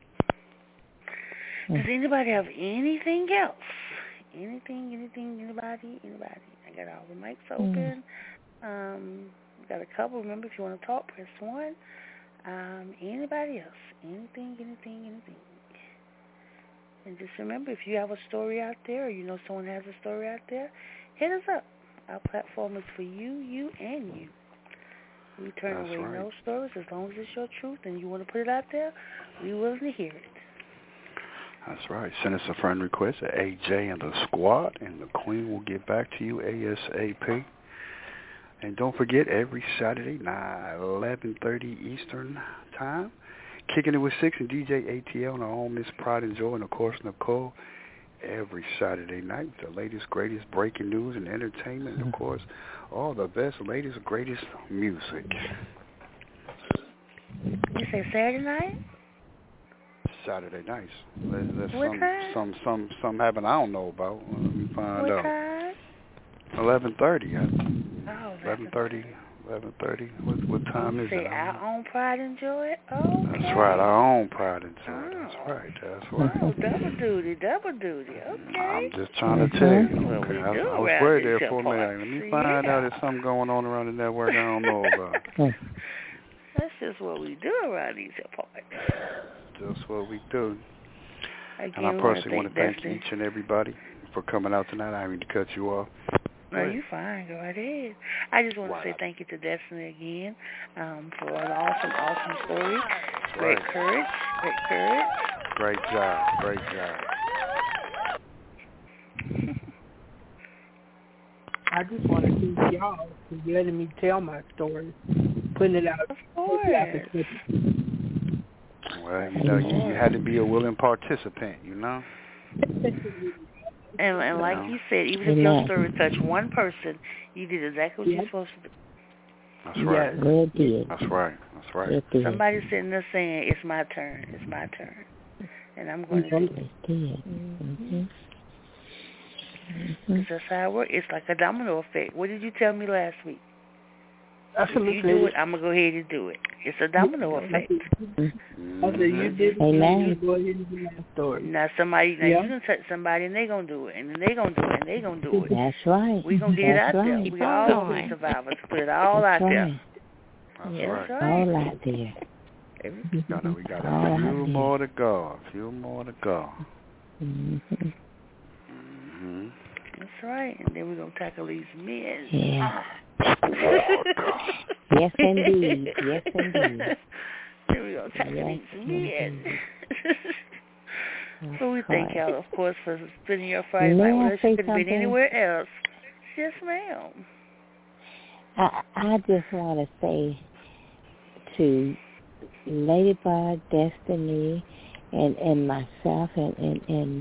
Does anybody have anything else? Anything, anybody? I got all the mics open. Got a couple. Remember, if you want to talk, press 1. Anybody else? Anything. And just remember, if you have a story out there, or you know someone has a story out there, hit us up. Our platform is for you, and you. We turn away no stories as long as it's your truth and you want to put it out there. We're willing to hear it. That's right. Send us a friend request at AJ and the Squad, and the Queen will get back to you ASAP. And don't forget, every Saturday, 11:30 Eastern Time, Kicking It with Six and DJ ATL and our own Miss Pride and Joy, and of course Nicole, every Saturday night with the latest, greatest breaking news and entertainment, and of course, all the best, latest, greatest music. You say Saturday night? Saturday nights. There's what time? some happen I don't know about. Let me find what out. Time? 11:30. Oh, 11:30. What time is it? Our own Pride and Joy? Oh, okay. That's right, our own Pride and Joy. That's right. Oh, double duty. Okay. I'm just trying to tell you. Okay, I was worried there for a minute. Let me find out if something going on around the network I don't know about. That's just what we do around these parts. Just what we do. Again, and I personally want to thank each and everybody for coming out tonight. I didn't mean to cut you off. No, you fine. Go right ahead. I just want to say thank you to Destiny again for an awesome story. Great courage. Great job. I just want to thank y'all for letting me tell my story, putting it out. Of course. Well, you had to be a willing participant, And like you said, even if your story touched one person, you did exactly what you're supposed to do. That's right. Yes. That's right. Somebody's sitting there saying, it's my turn. And I'm going to do it. That's how it works. It's like a domino effect. What did you tell me last week? Absolutely. If you do it, I'm going to go ahead and do it. It's a domino effect. You did. Amen. Go ahead and do my story. Now you can touch somebody and they're going to do it. And then they're going to do it and they're going to do it. That's right. We're going to get it out there. We all going to be survivors. Put it all out there. That's right. All out there. We got a few more to go. That's right. And then we're going to tackle these men. Yeah. Yes, indeed. Then we're going to tackle these men. So we thank y'all, of course, for spending your Friday night with us. You could have been anywhere else. Yes, ma'am. I just want to say to Ladybug, Destiny, and myself, and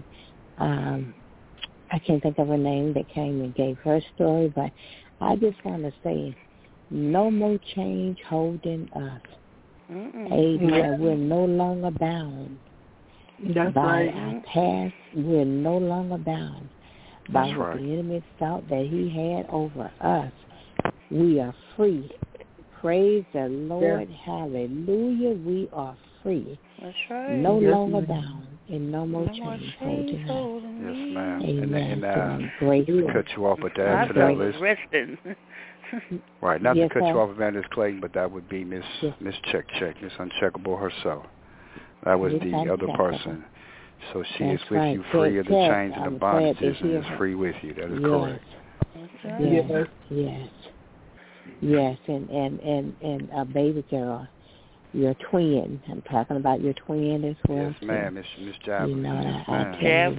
I can't think of her name that came and gave her story, but I just want to say, no more change holding us. Amen. We're no longer bound by our past. We're no longer bound by what the enemy thought that he had over us. We are free. Praise the Lord. Yeah. Hallelujah. We are free. That's right. No longer bound and no more change holding us. Yes, ma'am. Amen. And to cut you off, but to add to that list. Resting. Right, not to cut you off, Evangelist Clayton, but that would be Miss Check, Miss Uncheckable herself. That was the other person. So she is with you, free of the chains and the bondages, and is free with you. That is correct. Yes, and a baby girl, your twin. I'm talking about your twin as well. Yes, ma'am, Miss Javelin. You know, I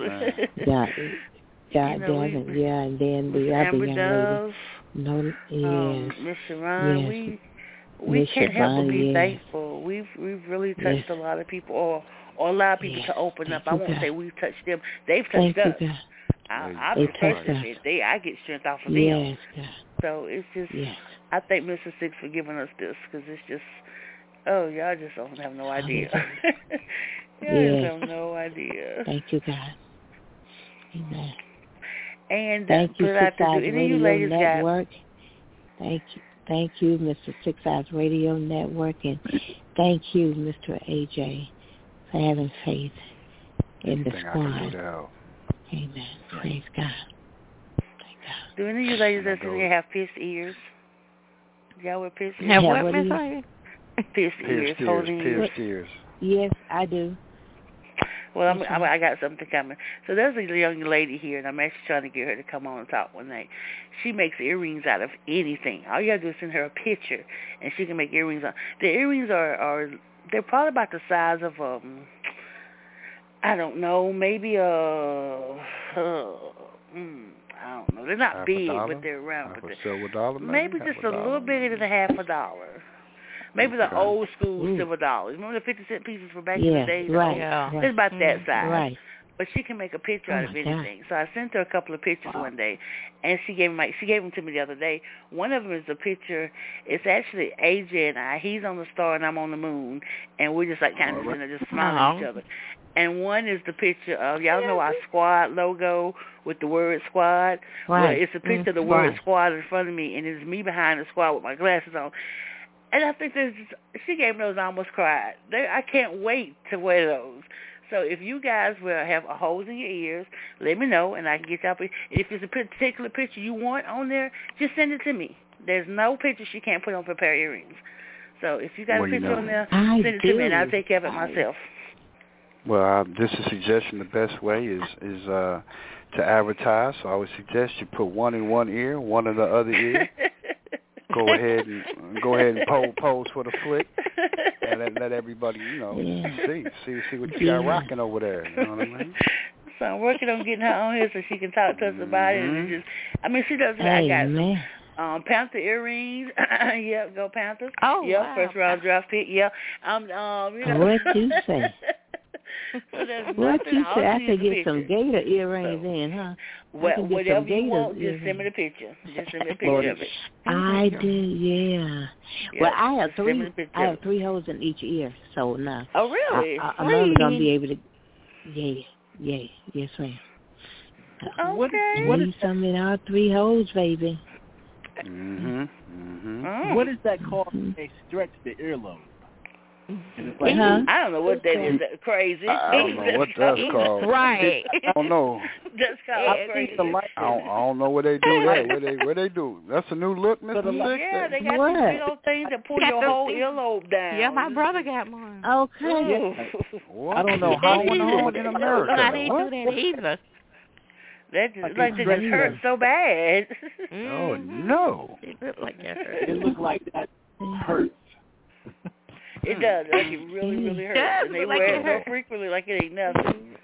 Javelin, and then the other young lady. No, Miss Sharon, we can't help but be thankful. We've really touched a lot of people, or allow people to open up. I won't say we've touched them; they've touched us. I've been touched. I get strength off of them. So it's just, I thank Mr. Six for giving us this, because it's just, y'all just don't have no idea. Y'all just have no idea. Thank you, God. Amen. And thank you, Six Eyes Radio Network. Thank you, Mr. Six Eyes Radio Network, and thank you, Mr. AJ, for having faith in the squad. Amen. Praise God. Thank God. Do any of you ladies that have pierced ears? Y'all wear pierced ears? Have what, Miss Ivy? Pierced ears. Yes, I do. Well, I got something coming. So there's a young lady here, and I'm actually trying to get her to come on and talk one night. She makes earrings out of anything. All you have to do is send her a picture, and she can make earrings. The earrings they're probably about the size of I don't know, maybe I don't know. They're not big, but they're round. Silver dollar, maybe just a little bigger than $50. Maybe the old school silver dollars. Remember the 50-cent pieces from back in the day? It's about that size. Right. But she can make a picture out of anything. So I sent her a couple of pictures one day, and she gave them to me the other day. One of them is a picture. It's actually AJ and I. He's on the star, and I'm on the moon, and we're just like kind of sitting there just smiling at each other. And one is the picture of, y'all know our squad logo with the word squad? Right. Well, it's a picture of the word squad in front of me, and it's me behind the squad with my glasses on. And I think she gave me those, I almost cried. I can't wait to wear those. So if you guys will have holes in your ears, let me know, and I can get y'all. If there's a particular picture you want on there, just send it to me. There's no picture she can't put on for a pair of earrings. So if you got a picture on there, send it to me, and I'll take care of it myself. Well, just a suggestion. The best way is to advertise. So I would suggest you put one in one ear, one in the other ear. Go ahead and pose for the flick, and let everybody, see what you got rocking over there. You know what I mean? So I'm working on getting her on here so she can talk to us about it. And she does. I got some Panther earrings. Yep, go Panthers. Oh, yep, wow. First round draft pick. Yep. What you say? What you say? I could get some gator earrings in, huh? Whatever you want, just send me the picture. Just send me a picture of it. I did, yeah. Well, I have three. I have 3 holes in each ear, so now. Oh, really? I'm only gonna be able to. Yes, ma'am. Okay. What is some in all 3 holes, baby? What is that called when they stretch the earlobe? I don't know what that is. That's crazy. I don't know what that's called. Right. I don't know. That's called crazy. I don't know what they do there. What they do? That's a new look, Mr. Six? Yeah, they got these big old things that pull your whole earlobe down. Yeah, my brother got one. Okay. I don't know how in America. I didn't do that either. That just like it just hurt so bad. Oh no! It looked like that hurt. It looked like that hurt. It does. Like it really, really hurts. Does, and they like wear it so frequently, like it ain't nothing.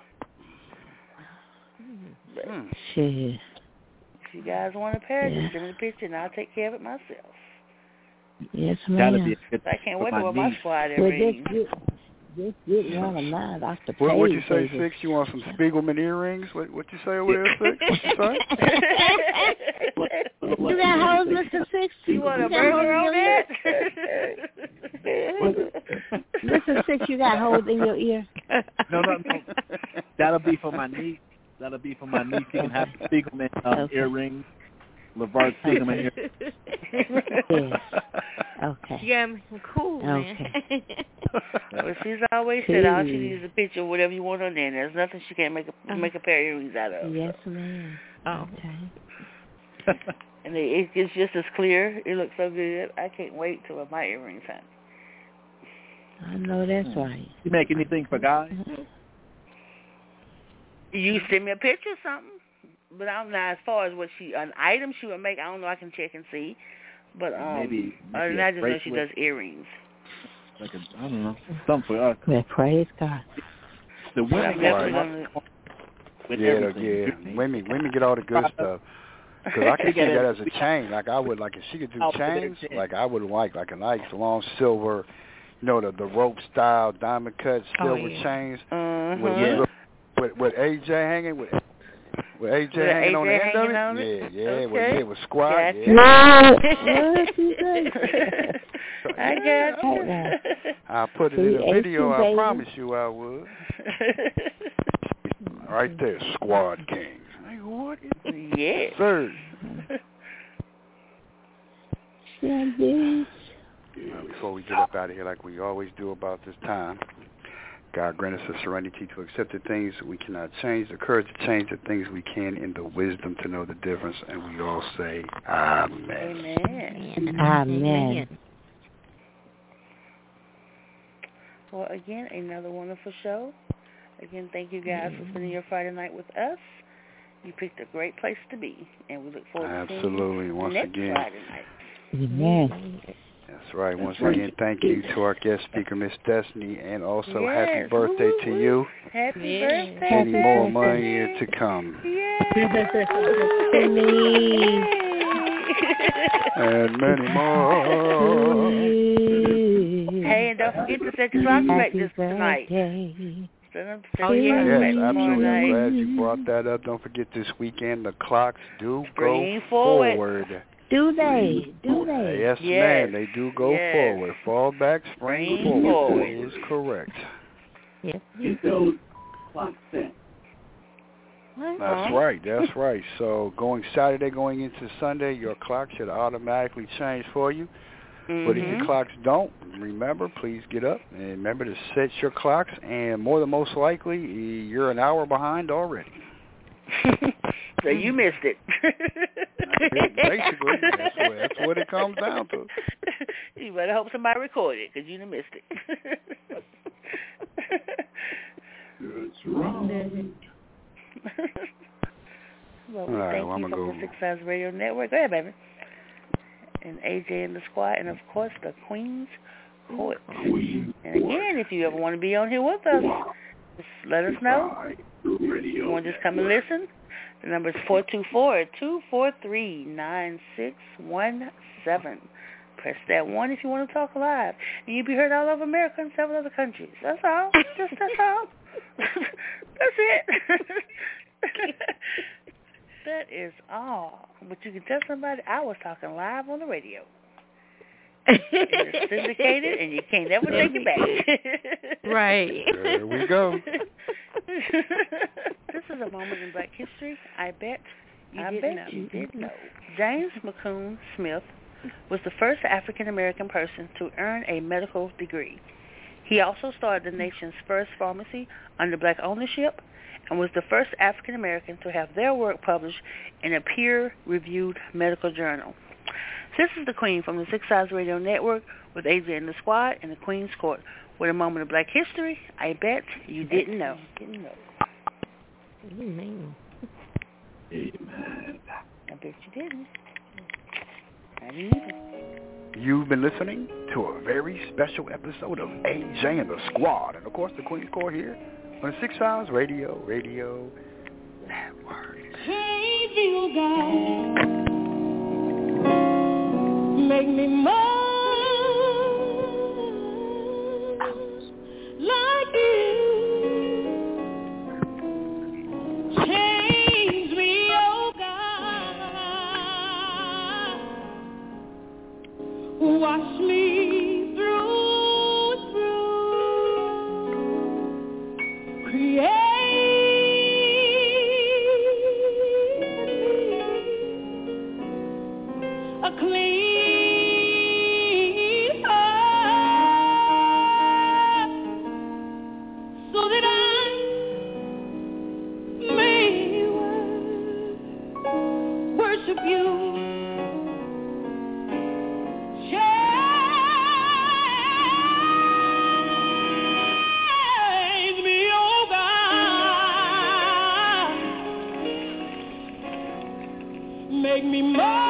Shit. If you guys want a pair, just send me the picture, and I'll take care of it myself. Yes, ma'am. I can't wait to wear my squad every Just get one of mine off the page. What'd you say, Six? You want some Spiegelman earrings? What'd you say over there, Six? What'd you say? You got hoes, Mr. Six? You want a burger on that? Mr. Six, you got holes in your ear? No. That'll be for my niece. You can have the Spiegelman earrings. LeVar Spiegelman earrings. Yes. Okay. Yeah, cool, man. Well, she's always said all she needs is a picture of whatever you want on there. There's nothing she can't make a pair of earrings out of. Yes, ma'am. Oh. Okay. And it's just as clear. It looks so good. I can't wait till my earrings happen. I know that's right. You make anything for guys? You send me a picture or something. But I'm not as far as an item she would make. I don't know. I can check and see. But maybe other than that, I just know she does earrings. I don't know, something for us. Yeah, praise God. The women Women get all the good stuff. Because I can see that as a chain. Like I would, like if she could do chains, like I would like a nice long silver, the rope style diamond cut silver chains with AJ hanging with AJ hanging on the end of it. Yeah, with squat. I got you. I'll put it in a video. I promise you I would. Right there, Squad Kings. Like, what? Yes. Sir. Before we get up out of here, like we always do about this time, God grant us the serenity to accept the things we cannot change, the courage to change the things we can, and the wisdom to know the difference. And we all say, Amen. Amen. Well, again, another wonderful show. Again, thank you guys for spending your Friday night with us. You picked a great place to be, and we look forward to seeing you once next again. Friday night. Amen. That's right. Once again, thank you to our guest speaker, Miss Destiny, and also happy birthday to you. Happy birthday. Many more money years to come. And many more. Hey, and don't forget to set your clock right this tonight. Yes, absolutely. I'm glad you brought that up. Don't forget this weekend, the clocks do go forward. Do they? Yes, ma'am. They do go forward. Fall back, spring forward. That is correct. Yes. That's right. So Saturday going into Sunday, your clock should automatically change for you. But if your clocks don't, remember, please get up and remember to set your clocks. And more than most likely, you're an hour behind already. So you missed it. Basically, that's what it comes down to. You better hope somebody recorded it because you done missed it. That's right. Well, we thank you from the Six Eyes Radio Network. Go ahead, baby. And AJ and the squad, and of course the Queen's Court. And again, if you ever want to be on here with us, just let us know. You want to just come and listen? The number is 424-243-9617. Press that 1 if you want to talk live. And you'll be heard all over America and several other countries. That's all. That's all. That's it. That is all. But you can tell somebody I was talking live on the radio. It's syndicated, and you can't ever take it back. Right. There we go. This is a moment in Black history. I bet you did know. James McCune Smith was the first African-American person to earn a medical degree. He also started the nation's first pharmacy under black ownership and was the first African-American to have their work published in a peer-reviewed medical journal. This is the Queen from the Six Eyes Radio Network with AJ and the Squad in the Queen's Court. With a moment of Black history, I bet you didn't know. Amen. Amen. I bet you didn't. I didn't either. You've been listening to a very special episode of AJ and the Squad, and of course the Queen's Court here on the Six Eyes Radio Network. Change me, oh God. Make me more like you. Change me, oh God. Wash me through and through. Create a clean heart so that I may worship you. Change me, oh God. Make me more.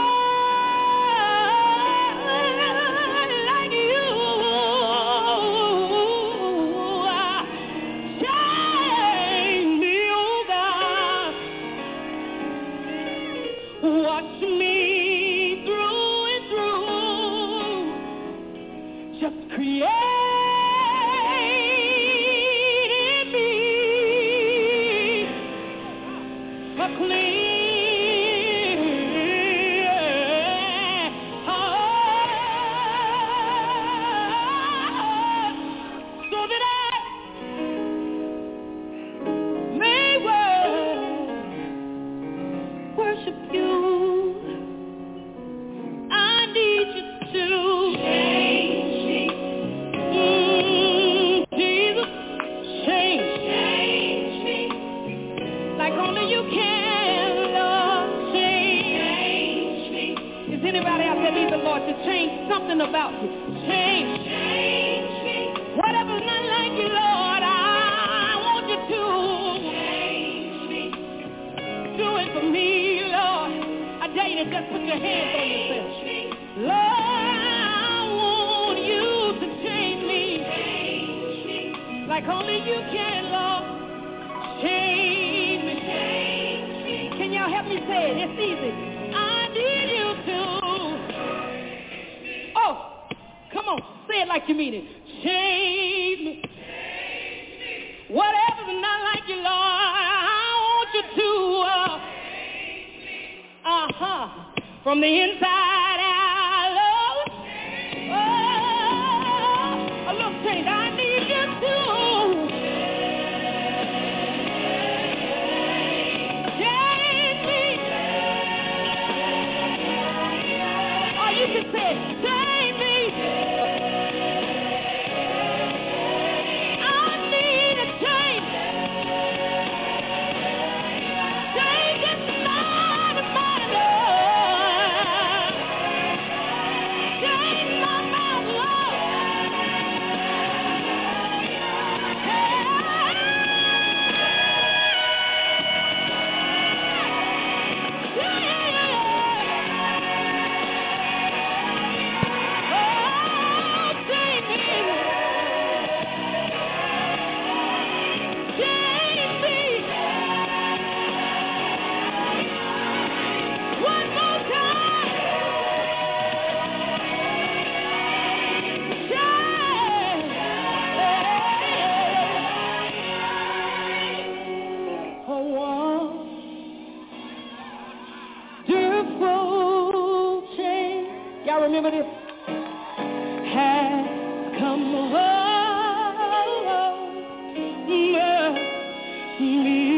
remember this? Has come over me.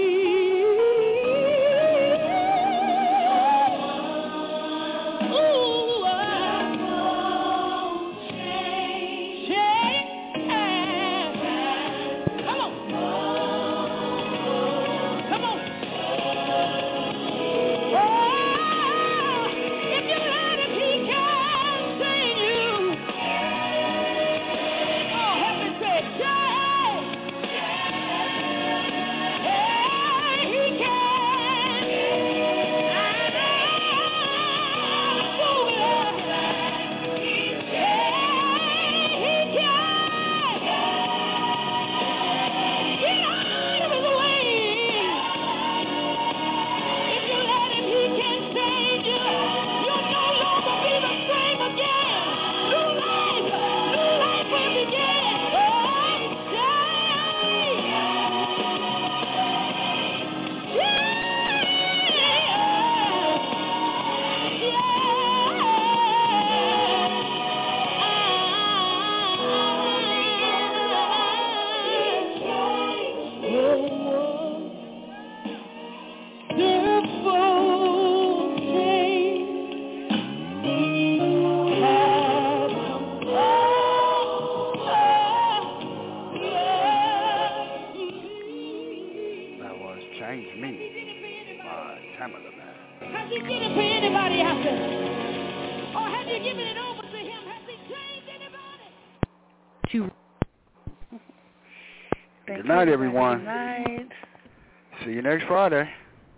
Good night, everyone. Good night. See you next Friday.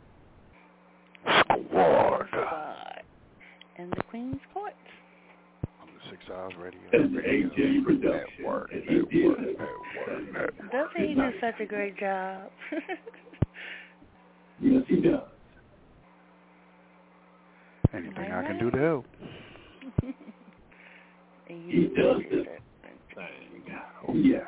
Squad. And the Queen's Court. On the 6 Hours Radio Network. Doesn't he do such a great job? Yes, he does. Anything I can do to help. He does this thing. Oh, yeah.